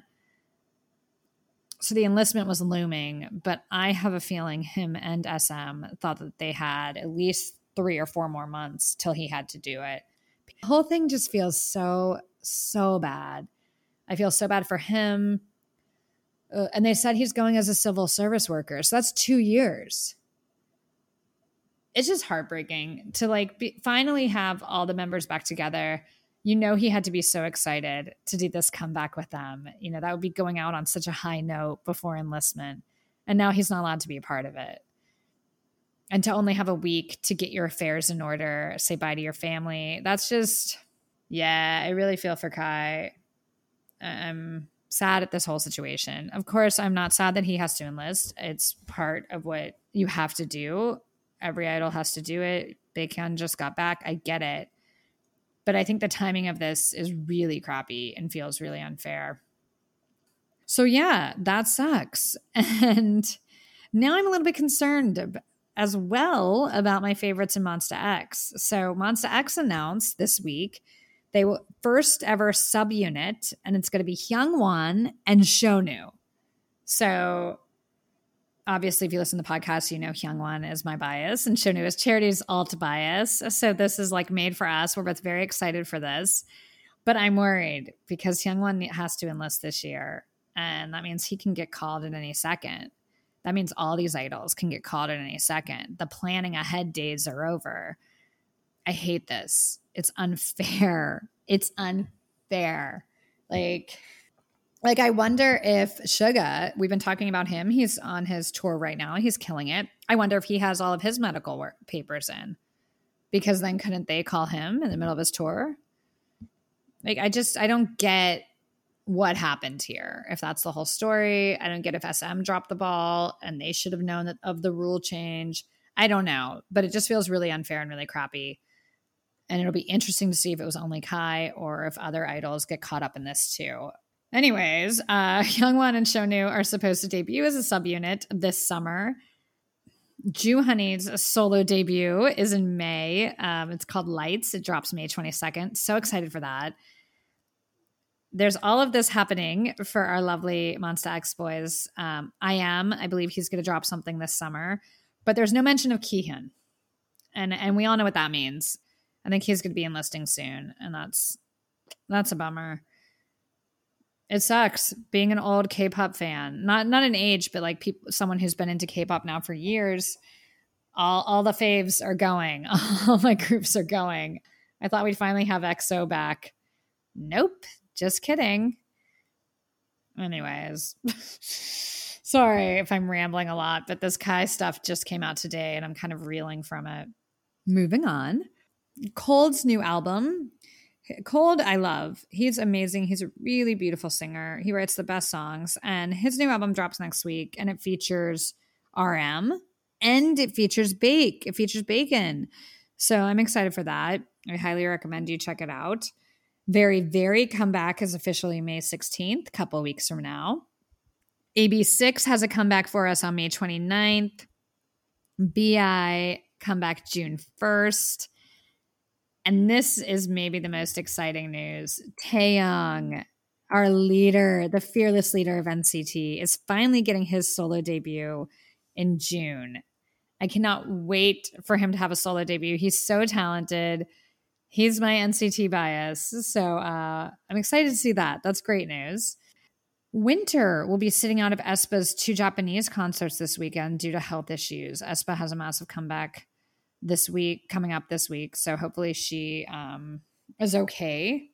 So the enlistment was looming, but I have a feeling him and SM thought that they had at least 3 or 4 more months till he had to do it. The whole thing just feels so, so bad. I feel so bad for him. And they said he's going as a civil service worker. So that's 2 years. It's just heartbreaking to like finally have all the members back together. You know, he had to be so excited to do this comeback with them. You know, that would be going out on such a high note before enlistment. And now he's not allowed to be a part of it. And to only have a week to get your affairs in order, say bye to your family. That's just, yeah, I really feel for Kai. I'm sad at this whole situation. Of course, I'm not sad that he has to enlist. It's part of what you have to do. Every idol has to do it. Baekhyun just got back. I get it. But I think the timing of this is really crappy and feels really unfair. So yeah, that sucks. And now I'm a little bit concerned as well about my favorites in Monsta X. So Monsta X announced this week they will first ever subunit, and it's going to be Hyungwon and Shonu. So obviously, if you listen to the podcast, you know Hyungwon is my bias and Shonu is Charity's alt bias. So this is like made for us. We're both very excited for this. But I'm worried because Hyungwon has to enlist this year. And that means he can get called at any second. That means all these idols can get called at any second. The planning ahead days are over. I hate this. It's unfair. It's unfair. Like I wonder if Suga, we've been talking about him. He's on his tour right now. He's killing it. I wonder if he has all of his medical papers in, because then couldn't they call him in the middle of his tour? Like, I don't get what happened here. If that's the whole story, I don't get if SM dropped the ball and they should have known of the rule change. I don't know, but it just feels really unfair and really crappy. And it'll be interesting to see if it was only Kai or if other idols get caught up in this too. Anyways, Hyungwon and Shonu are supposed to debut as a subunit this summer. Ju Honey's solo debut is in May. It's called Lights. It drops May 22nd. So excited for that. There's all of this happening for our lovely Monsta X boys. I believe he's going to drop something this summer, but there's no mention of Kihyun. And we all know what that means. I think he's going to be enlisting soon, and that's a bummer. It sucks being an old K-pop fan, not an age, but like someone who's been into K-pop now for years. All the faves are going. All my groups are going. I thought we'd finally have EXO back. Nope. Just kidding. Anyways, sorry if I'm rambling a lot, but this Kai stuff just came out today and I'm kind of reeling from it. Moving on. Cold's new album. Cold, I love. He's amazing. He's a really beautiful singer. He writes the best songs. And his new album drops next week, and it features RM and it features Bake. It features Bacon. So I'm excited for that. I highly recommend you check it out. Very, Very Comeback is officially May 16th, a couple of weeks from now. AB6 has a comeback for us on May 29th. BI comeback June 1st. And this is maybe the most exciting news. Taeyong, our leader, the fearless leader of NCT, is finally getting his solo debut in June. I cannot wait for him to have a solo debut. He's so talented. He's my NCT bias. So I'm excited to see that. That's great news. Winter will be sitting out of aespa's 2 Japanese concerts this weekend due to health issues. aespa has a massive comeback coming up this week. So hopefully she is okay.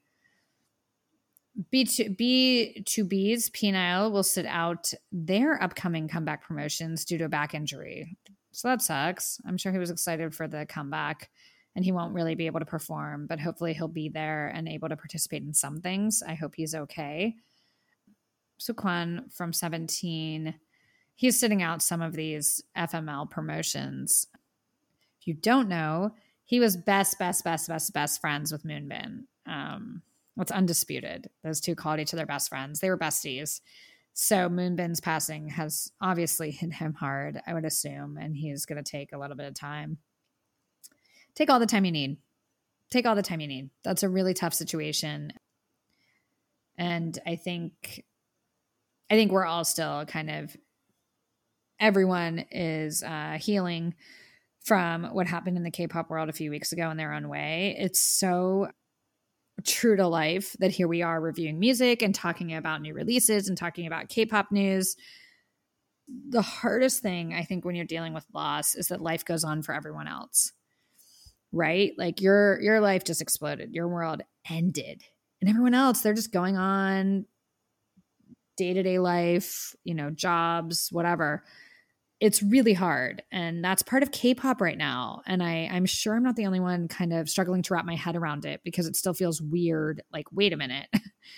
B2B's Penile will sit out their upcoming comeback promotions due to a back injury. So that sucks. I'm sure he was excited for the comeback and he won't really be able to perform, but hopefully he'll be there and able to participate in some things. I hope he's okay. Sukwon from 17, he's sitting out some of these FML promotions. If you don't know, he was best friends with Moonbin. It's undisputed. Those two called each other best friends. They were besties. So Moonbin's passing has obviously hit him hard, I would assume, and he's going to take a little bit of time. Take all the time you need. Take all the time you need. That's a really tough situation. And I think we're all still kind of, everyone is healing from what happened in the K-pop world a few weeks ago in their own way. It's so true to life that here we are reviewing music and talking about new releases and talking about K-pop news. The hardest thing, I think, when you're dealing with loss is that life goes on for everyone else, right? Like your life just exploded. Your world ended. And everyone else, they're just going on day-to-day life, jobs, whatever. It's really hard. And that's part of K-pop right now. And I'm sure I'm not the only one kind of struggling to wrap my head around it because it still feels weird. Like, wait a minute.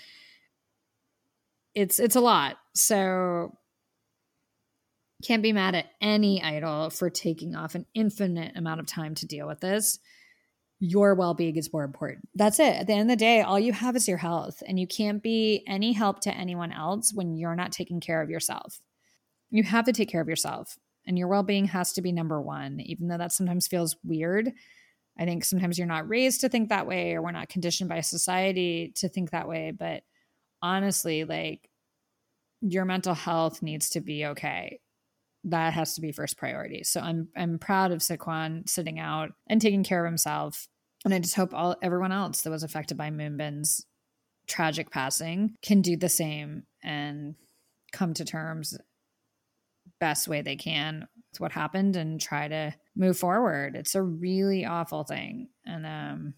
It's a lot. So can't be mad at any idol for taking off an infinite amount of time to deal with this. Your well-being is more important. That's it. At the end of the day, all you have is your health, and you can't be any help to anyone else when you're not taking care of yourself. You have to take care of yourself, and your well-being has to be number one, even though that sometimes feels weird. I think sometimes you're not raised to think that way, or we're not conditioned by society to think that way. But honestly, like, your mental health needs to be okay. That has to be first priority. So I'm proud of Saquon sitting out and taking care of himself. And I just hope everyone else that was affected by Moonbin's tragic passing can do the same and come to terms best way they can with what happened and try to move forward. It's a really awful thing. And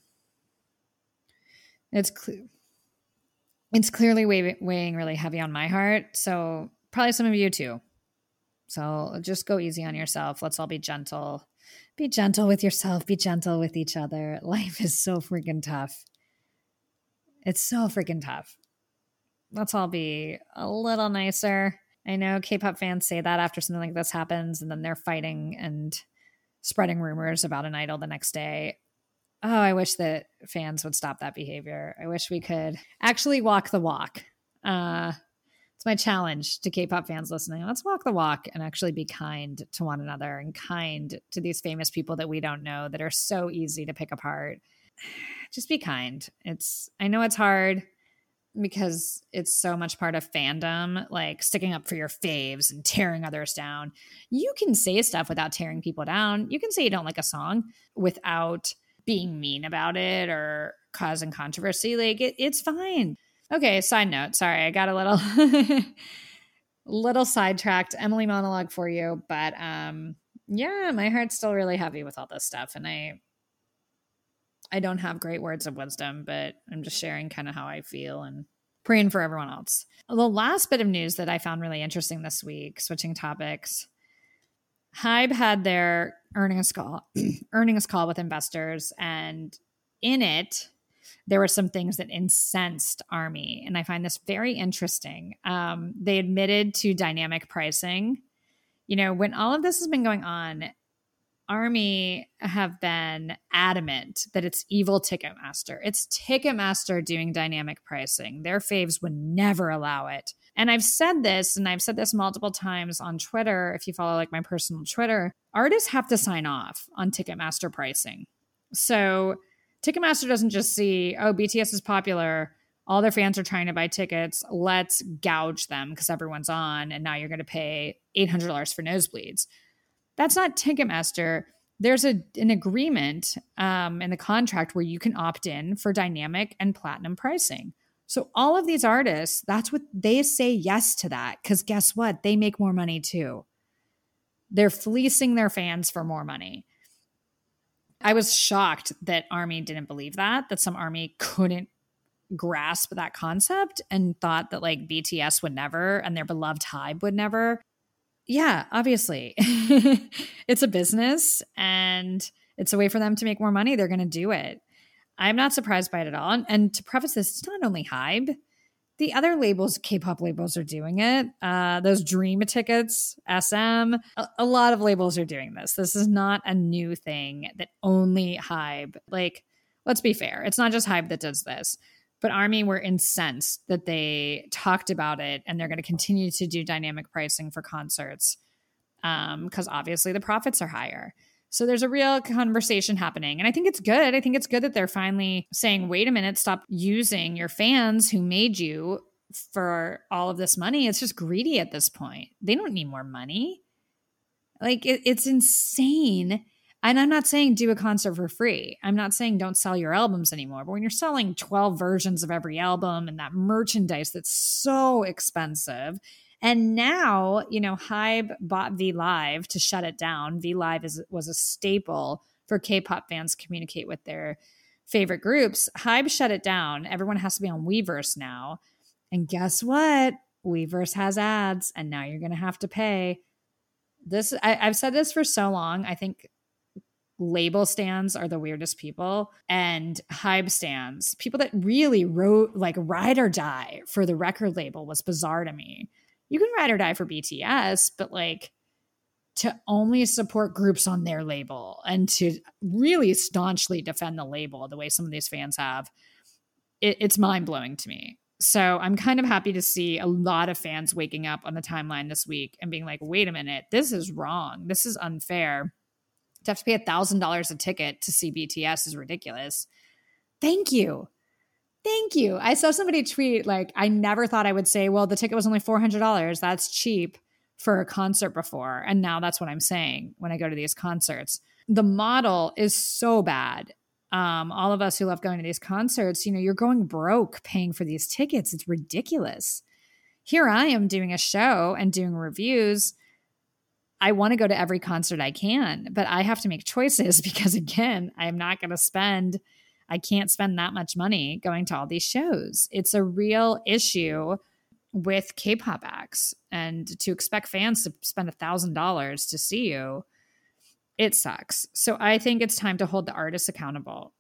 it's clearly weighing really heavy on my heart. So probably some of you too. So just go easy on yourself. Let's all be gentle. Be gentle with yourself. Be gentle with each other. Life is so freaking tough. It's so freaking tough. Let's all be a little nicer. I know K-pop fans say that after something like this happens, and then they're fighting and spreading rumors about an idol the next day. Oh, I wish that fans would stop that behavior. I wish we could actually walk the walk. It's my challenge to K-pop fans listening. Let's walk the walk and actually be kind to one another and kind to these famous people that we don't know that are so easy to pick apart. Just be kind. I know it's hard because it's so much part of fandom, like sticking up for your faves and tearing others down. You can say stuff without tearing people down. You can say you don't like a song without being mean about it or causing controversy. Like it's fine. Okay, side note. Sorry, I got a little sidetracked. Emily monologue for you, but yeah, my heart's still really heavy with all this stuff, and I don't have great words of wisdom, but I'm just sharing kind of how I feel and praying for everyone else. The last bit of news that I found really interesting this week, switching topics, HYBE had their earnings call with investors, and in it, there were some things that incensed ARMY, and I find this very interesting. They admitted to dynamic pricing. When all of this has been going on, ARMY have been adamant that it's evil Ticketmaster. It's Ticketmaster doing dynamic pricing. Their faves would never allow it. And I've said this, and I've said this multiple times on Twitter. If you follow like my personal Twitter, artists have to sign off on Ticketmaster pricing. So Ticketmaster doesn't just see, oh, BTS is popular, all their fans are trying to buy tickets, let's gouge them because everyone's on, and now you're going to pay $800 for nosebleeds. That's not Ticketmaster. There's an agreement in the contract where you can opt in for dynamic and platinum pricing. So all of these artists, that's what they say yes to that, because guess what? They make more money too. They're fleecing their fans for more money. I was shocked that ARMY didn't believe that some ARMY couldn't grasp that concept and thought that like BTS would never and their beloved HYBE would never. Yeah, obviously. It's a business and it's a way for them to make more money. They're going to do it. I'm not surprised by it at all. And to preface this, it's not only HYBE. The other labels, K-pop labels, are doing it. Those Dream tickets, SM, a lot of labels are doing this. This is not a new thing that only HYBE. Like, let's be fair. It's not just HYBE that does this. But ARMY were incensed that they talked about it, and they're going to continue to do dynamic pricing for concerts because obviously the profits are higher. So there's a real conversation happening. And I think it's good. I think it's good that they're finally saying, wait a minute, stop using your fans who made you for all of this money. It's just greedy at this point. They don't need more money. Like, it's insane. And I'm not saying do a concert for free. I'm not saying don't sell your albums anymore. But when you're selling 12 versions of every album and that merchandise that's so expensive, and now, Hybe bought V Live to shut it down. V Live was a staple for K-pop fans to communicate with their favorite groups. Hybe shut it down. Everyone has to be on Weverse now. And guess what? Weverse has ads, and now you're going to have to pay. I've said this for so long. I think label stands are the weirdest people, and Hybe stands, people that really wrote like ride or die for the record label, was bizarre to me. You can ride or die for BTS, but like to only support groups on their label and to really staunchly defend the label the way some of these fans have, it's mind-blowing to me. So I'm kind of happy to see a lot of fans waking up on the timeline this week and being like, wait a minute, this is wrong. This is unfair. To have to pay $1,000 a ticket to see BTS is ridiculous. Thank you. Thank you. I saw somebody tweet, like, I never thought I would say, well, the ticket was only $400. That's cheap for a concert before. And now that's what I'm saying when I go to these concerts. The model is so bad. All of us who love going to these concerts, you're going broke paying for these tickets. It's ridiculous. Here I am doing a show and doing reviews. I want to go to every concert I can, but I have to make choices because, again, I'm not going to I can't spend that much money going to all these shows. It's a real issue with K-pop acts, and to expect fans to spend $1,000 to see you, it sucks. So I think it's time to hold the artists accountable.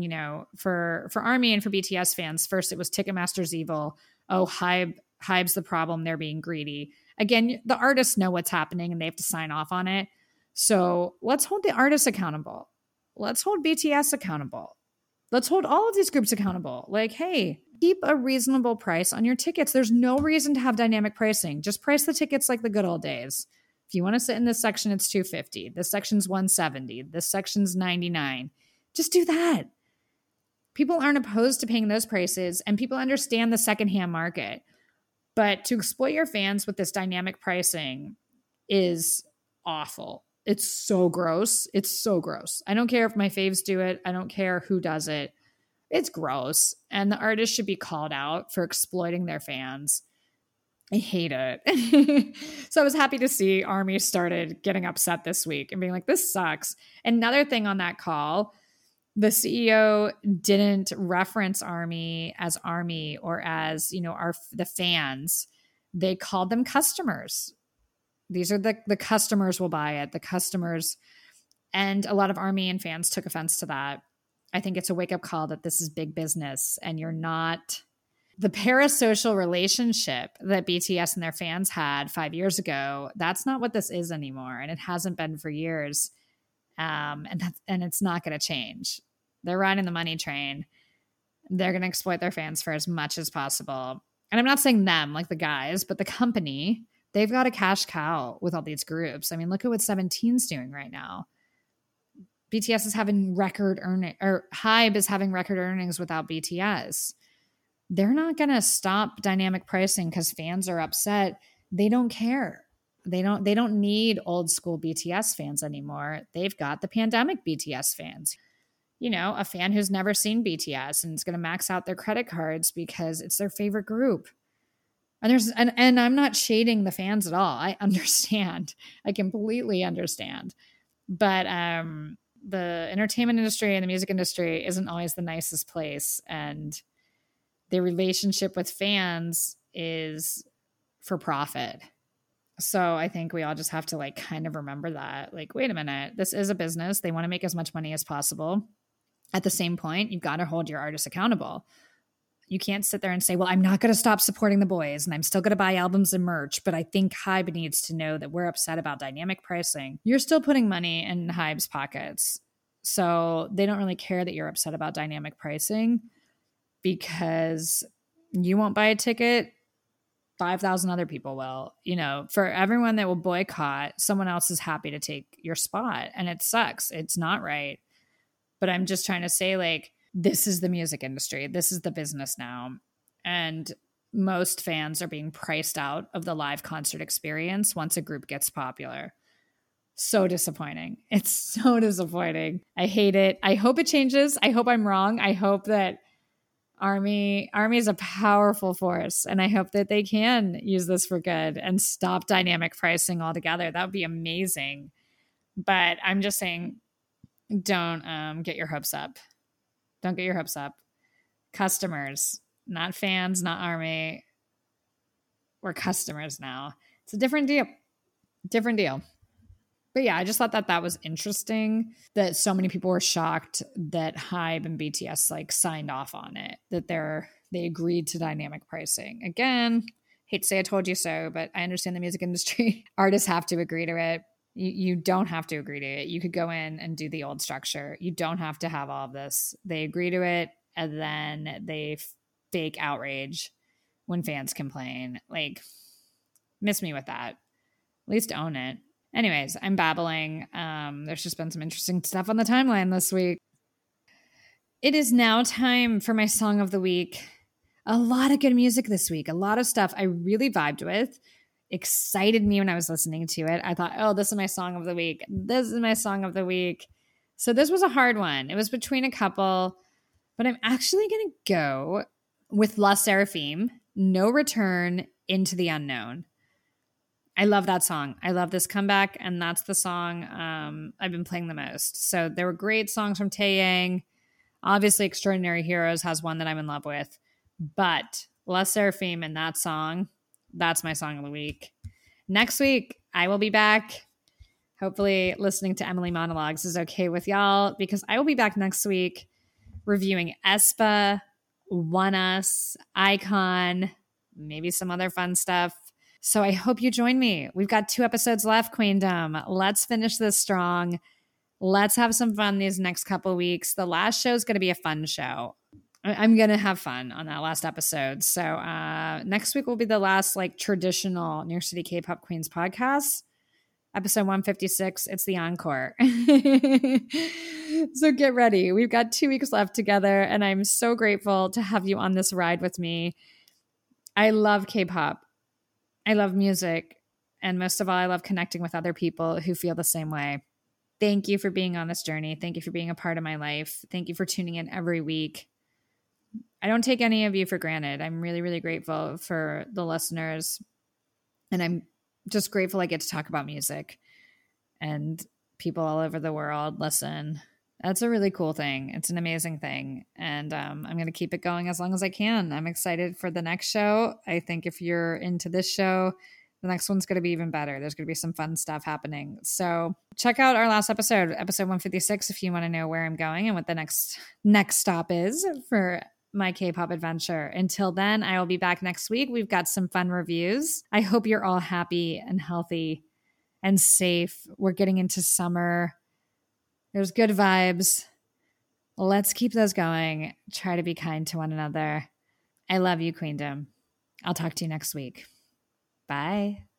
For ARMY and for BTS fans, first it was Ticketmaster's evil. Oh, Hybe's the problem. They're being greedy. Again, the artists know what's happening and they have to sign off on it. So let's hold the artists accountable. Let's hold BTS accountable. Let's hold all of these groups accountable. Like, hey, keep a reasonable price on your tickets. There's no reason to have dynamic pricing. Just price the tickets like the good old days. If you want to sit in this section, it's $250. This section's $170. This section's $99. Just do that. People aren't opposed to paying those prices, and people understand the secondhand market. But to exploit your fans with this dynamic pricing is awful. It's so gross. It's so gross. I don't care if my faves do it. I don't care who does it. It's gross. And the artists should be called out for exploiting their fans. I hate it. So I was happy to see ARMY started getting upset this week and being like, this sucks. Another thing on that call, the CEO didn't reference ARMY as ARMY or as, the fans. They called them customers. These are the customers will buy it, the customers. And a lot of ARMY and fans took offense to that. I think it's a wake-up call that this is big business and you're not the parasocial relationship that BTS and their fans had 5 years ago. That's not what this is anymore. And it hasn't been for years. And it's not going to change. They're riding the money train. They're going to exploit their fans for as much as possible. And I'm not saying them, like the guys, but the company, they've got a cash cow with all these groups. I mean, look at what 17's doing right now. BTS is having record earning, or Hybe is having record earnings without BTS. They're not going to stop dynamic pricing because fans are upset. They don't care. They don't need old school BTS fans anymore. They've got the pandemic BTS fans. A fan who's never seen BTS and is going to max out their credit cards because it's their favorite group. And I'm not shading the fans at all. I understand. I completely understand. But the entertainment industry and the music industry isn't always the nicest place. And the relationship with fans is for profit. So I think we all just have to kind of remember that. Wait a minute, this is a business. They want to make as much money as possible. At the same point, you've got to hold your artists accountable. You can't sit there and say, well, I'm not going to stop supporting the boys and I'm still going to buy albums and merch, but I think Hybe needs to know that we're upset about dynamic pricing. You're still putting money in Hybe's pockets. So they don't really care that you're upset about dynamic pricing because you won't buy a ticket. 5,000 other people will. For everyone that will boycott, someone else is happy to take your spot. And it sucks. It's not right. But I'm just trying to say, this is the music industry. This is the business now. And most fans are being priced out of the live concert experience once a group gets popular. So disappointing. It's so disappointing. I hate it. I hope it changes. I hope I'm wrong. I hope that Army is a powerful force, and I hope that they can use this for good and stop dynamic pricing altogether. That would be amazing. But I'm just saying, don't get your hopes up. Don't get your hopes up. Customers, not fans, not Army. We're customers now. It's a different deal. Different deal. But yeah, I just thought that was interesting that so many people were shocked that Hybe and BTS like signed off on it, that they agreed to dynamic pricing. Again, hate to say I told you so, but I understand the music industry. Artists have to agree to it. You don't have to agree to it. You could go in and do the old structure. You don't have to have all of this. They agree to it, and then they fake outrage when fans complain. Like, miss me with that. At least own it. Anyways, I'm babbling. There's just been some interesting stuff on the timeline this week. It is now time for my song of the week. A lot of good music this week. A lot of stuff I really vibed with. Excited me when I was listening to it. I thought, oh, this is my song of the week. This is my song of the week. So this was a hard one. It was between a couple, but I'm actually going to go with La Seraphim, No Return, Into the Unknown. I love that song. I love this comeback, and that's the song I've been playing the most. So there were great songs from Taeyang. Obviously, Extraordinary Heroes has one that I'm in love with. But La Seraphim and that song, that's my song of the week. Next week, I will be back. Hopefully, listening to Emily monologues is okay with y'all, because I will be back next week reviewing aespa, ONEUS, iKON, maybe some other fun stuff. So I hope you join me. We've got 2 episodes left, Queendom. Let's finish this strong. Let's have some fun these next couple weeks. The last show is going to be a fun show. I'm going to have fun on that last episode. So next week will be the last like traditional New York City K-Pop Queens podcast. Episode 156. It's the encore. So get ready. We've got 2 weeks left together, and I'm so grateful to have you on this ride with me. I love K-pop. I love music, and most of all, I love connecting with other people who feel the same way. Thank you for being on this journey. Thank you for being a part of my life. Thank you for tuning in every week. I don't take any of you for granted. I'm really, really grateful for the listeners, and I'm just grateful I get to talk about music, and people all over the world listen. That's a really cool thing. It's an amazing thing. And I'm going to keep it going as long as I can. I'm excited for the next show. I think if you're into this show, the next one's going to be even better. There's going to be some fun stuff happening. So check out our last episode 156, if you want to know where I'm going and what the next stop is for my K-pop adventure. Until then, I will be back next week. We've got some fun reviews. I hope you're all happy and healthy and safe. We're getting into summer. There's good vibes. Let's keep those going. Try to be kind to one another. I love you, Queendom. I'll talk to you next week. Bye.